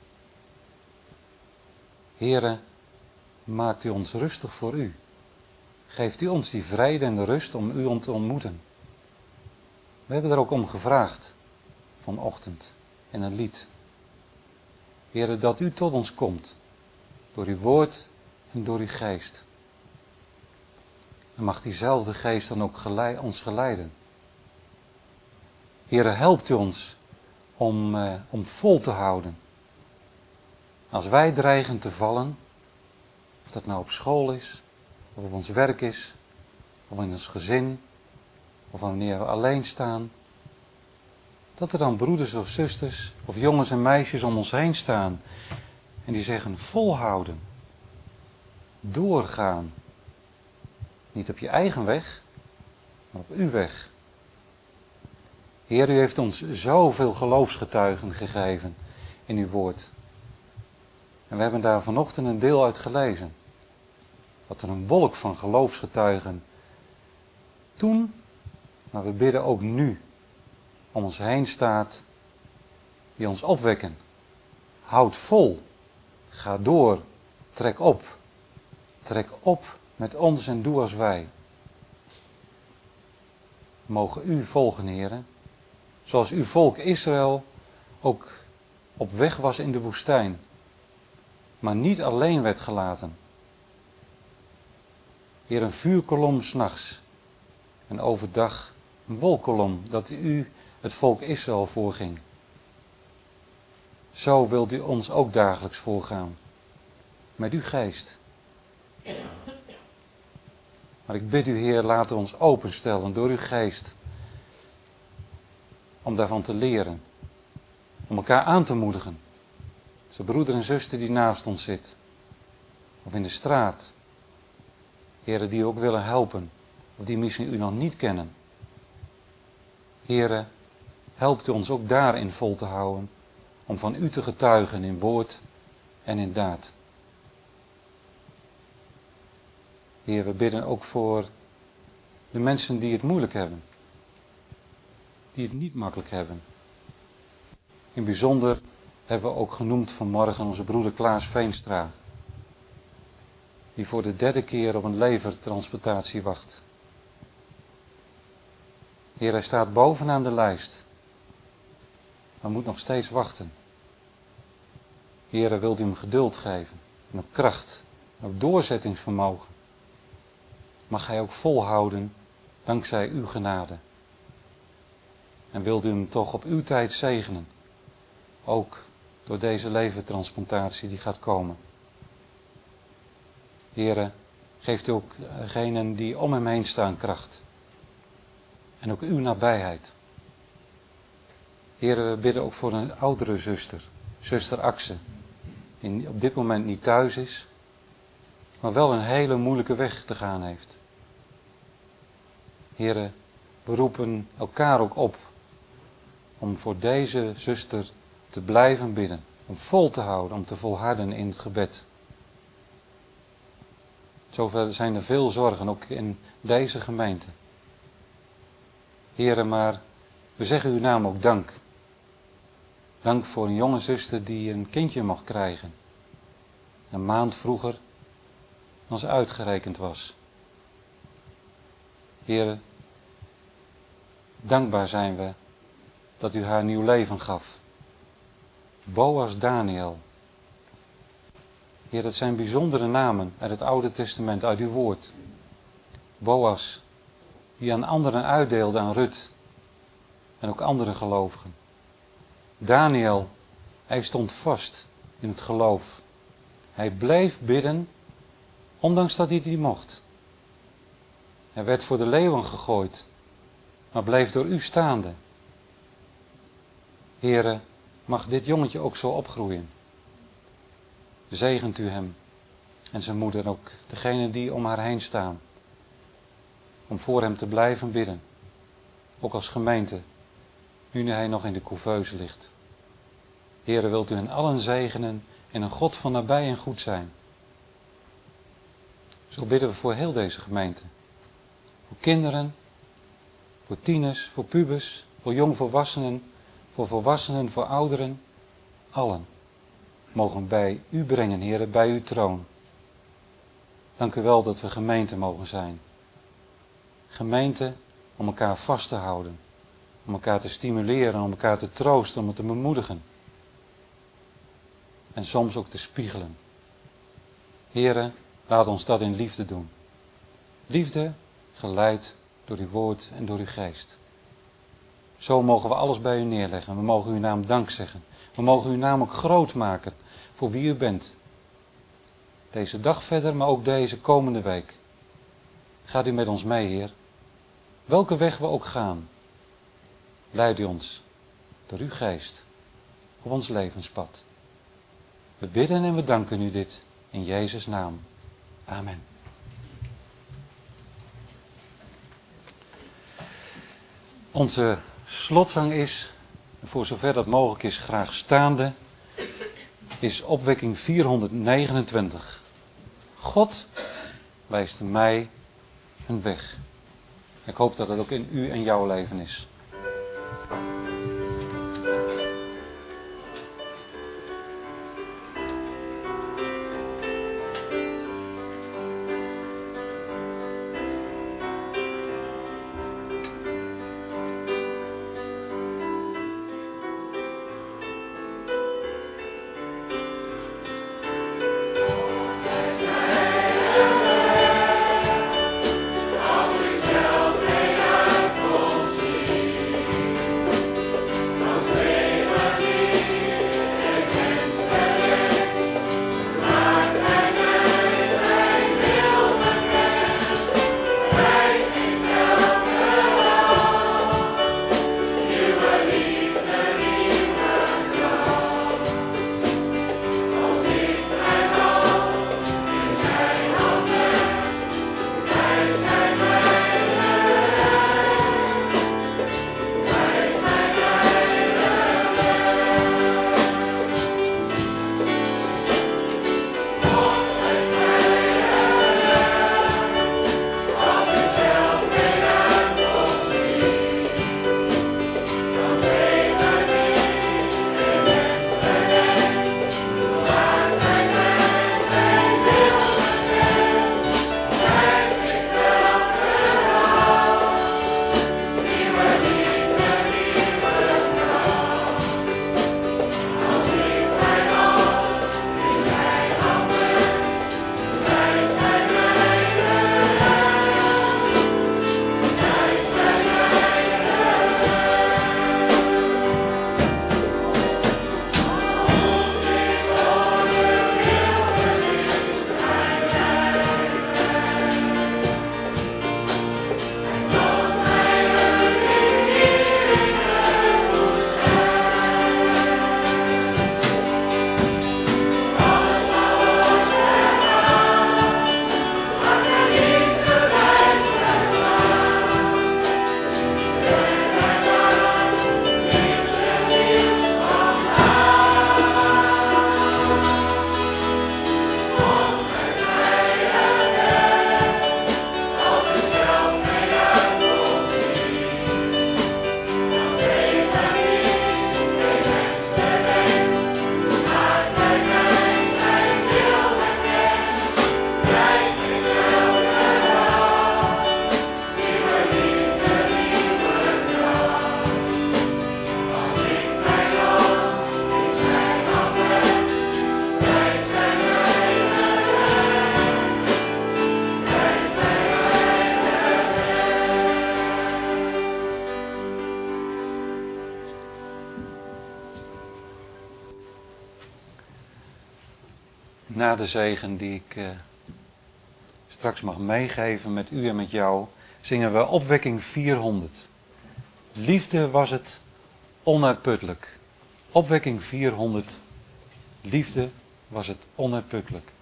[SPEAKER 1] Heere, maakt u ons rustig voor u. Geeft u ons die vrede en de rust om u te ontmoeten. We hebben er ook om gevraagd vanochtend in een lied. Heere, dat u tot ons komt. Door uw woord en door uw geest. En mag diezelfde geest dan ook gelei, ons geleiden. Heere, helpt u ons om, uh, om het vol te houden. Als wij dreigen te vallen, of dat nou op school is, of op ons werk is, of in ons gezin, of wanneer we alleen staan, dat er dan broeders of zusters, of jongens en meisjes om ons heen staan en die zeggen volhouden, doorgaan. Niet op je eigen weg, maar op uw weg. Heer, u heeft ons zoveel geloofsgetuigen gegeven in uw woord. En we hebben daar vanochtend een deel uit gelezen. Dat er een wolk van geloofsgetuigen toen, maar we bidden ook nu, om ons heen staat, die ons opwekken. Houd vol, ga door, trek op. Trek op met ons en doe als wij. Mogen u volgen, heren, zoals uw volk Israël ook op weg was in de woestijn, maar niet alleen werd gelaten. Heer, een vuurkolom 's nachts en overdag een wolkolom, dat u het volk Israël voorging. Zo wilt u ons ook dagelijks voorgaan, met uw geest. Maar ik bid u, Heer, laat ons openstellen door uw geest, om daarvan te leren, om elkaar aan te moedigen. Zo'n broeder en zuster die naast ons zit, of in de straat. Heren, die ook willen helpen, of die misschien u nog niet kennen. Heren, helpt u ons ook daarin vol te houden, om van u te getuigen in woord en in daad. Heer, we bidden ook voor de mensen die het moeilijk hebben, die het niet makkelijk hebben. In bijzonder hebben we ook genoemd vanmorgen onze broeder Klaas Veenstra, die voor de derde keer op een levertransplantatie wacht. Heer, hij staat bovenaan de lijst, maar moet nog steeds wachten. Heer, wilt u hem geduld geven, en ook kracht, en ook doorzettingsvermogen. Mag hij ook volhouden, dankzij uw genade. En wilt u hem toch op uw tijd zegenen, ook door deze levertransplantatie die gaat komen. Heere, geeft u ook degenen die om hem heen staan kracht. En ook uw nabijheid. Heere, we bidden ook voor een oudere zuster, zuster Akse, die op dit moment niet thuis is, maar wel een hele moeilijke weg te gaan heeft. Heere, we roepen elkaar ook op om voor deze zuster te blijven bidden, om vol te houden, om te volharden in het gebed. Zover zijn er veel zorgen, ook in deze gemeente. Heere, maar we zeggen uw naam ook dank. Dank voor een jonge zuster die een kindje mocht krijgen. Een maand vroeger dan ze uitgerekend was. Heere, dankbaar zijn we dat u haar nieuw leven gaf. Boas Daniel. Heer, dat zijn bijzondere namen uit het Oude Testament, uit uw woord. Boas, die aan anderen uitdeelde, aan Rut en ook andere gelovigen. Daniel, hij stond vast in het geloof. Hij bleef bidden, ondanks dat hij het niet mocht. Hij werd voor de leeuwen gegooid, maar bleef door u staande. Heere, mag dit jongetje ook zo opgroeien. Zegent u hem en zijn moeder, ook degenen die om haar heen staan. Om voor hem te blijven bidden. Ook als gemeente, nu hij nog in de couveuse ligt. Heere, wilt u hen allen zegenen en een God van nabij en goed zijn. Zo bidden we voor heel deze gemeente. Voor kinderen, voor tieners, voor pubers, voor jongvolwassenen, voor volwassenen, voor ouderen. Allen mogen bij u brengen, Heere, bij uw troon. Dank u wel dat we gemeente mogen zijn. Gemeente om elkaar vast te houden. Om elkaar te stimuleren, om elkaar te troosten, om het te bemoedigen. En soms ook te spiegelen. Heere, laat ons dat in liefde doen. Liefde geleid door uw woord en door uw geest. Zo mogen we alles bij u neerleggen. We mogen uw naam dank zeggen. We mogen uw naam ook groot maken voor wie u bent. Deze dag verder, maar ook deze komende week. Gaat u met ons mee, Heer. Welke weg we ook gaan. Leid u ons door uw geest op ons levenspad. We bidden en we danken u dit in Jezus' naam. Amen. Onze slotzang is, voor zover dat mogelijk is, graag staande, is opwekking vierhonderdnegenentwintig. God wijst mij een weg. Ik hoop dat het ook in u en jouw leven is. Na de zegen die ik uh, straks mag meegeven met u en met jou, zingen we opwekking vierhonderd. Liefde was het onuitputtelijk. Opwekking vierhonderd. Liefde was het onuitputtelijk.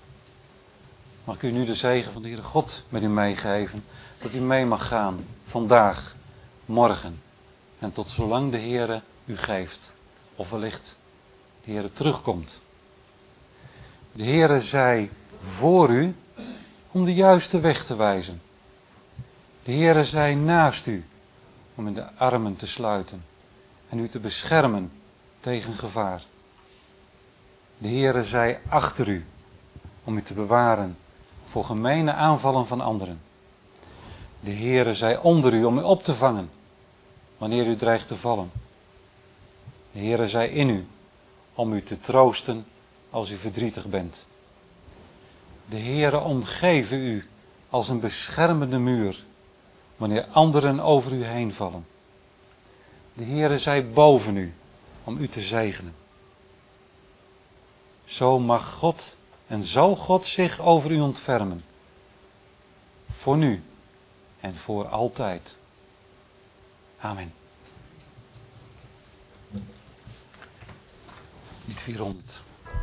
[SPEAKER 1] Mag ik u nu de zegen van de Heere God met u meegeven, dat u mee mag gaan, vandaag, morgen, en tot zolang de Heere u geeft, of wellicht de Heere terugkomt. De Heere zij voor u om de juiste weg te wijzen. De Heere zij naast u om in de armen te sluiten en u te beschermen tegen gevaar. De Heere zij achter u om u te bewaren voor gemene aanvallen van anderen. De Heere zij onder u om u op te vangen wanneer u dreigt te vallen. De Heere zij in u om u te troosten als u verdrietig bent. De Heere omgeven u als een beschermende muur wanneer anderen over u heen vallen. De Heere zij boven u om u te zegenen. Zo mag God en zal God zich over u ontfermen. Voor nu en voor altijd. Amen. Lied vierhonderd.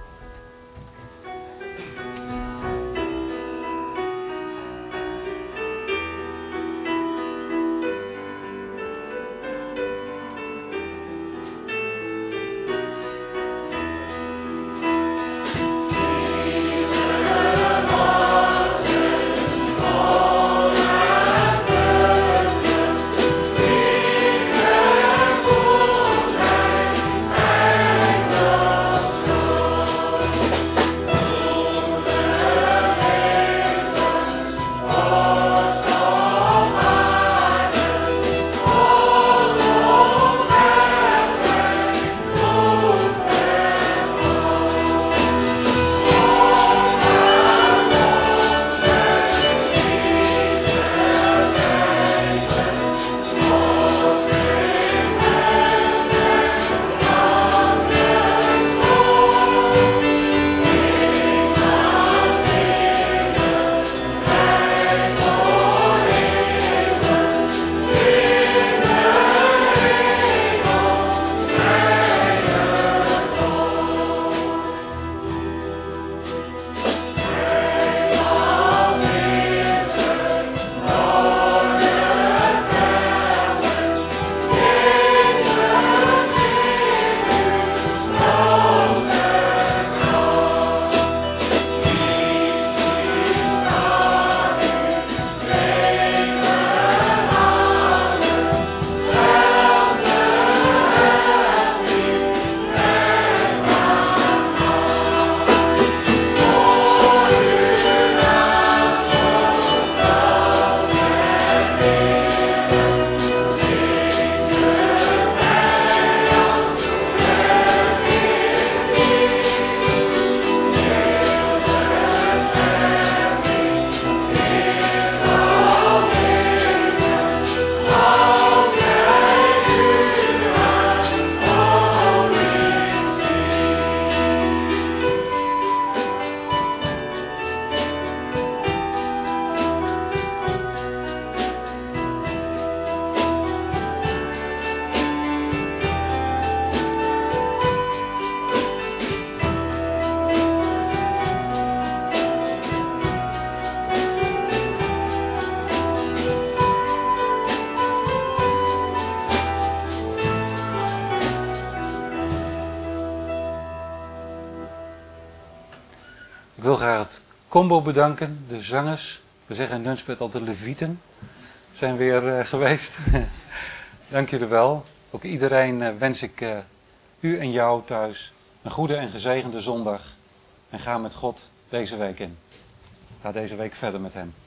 [SPEAKER 1] Ik wil graag het combo bedanken, de zangers. We zeggen in Nunspeet al de levieten zijn weer uh, geweest. Dank jullie wel. Ook iedereen uh, wens ik uh, u en jou thuis een goede en gezegende zondag. En ga met God deze week in. Ga deze week verder met hem.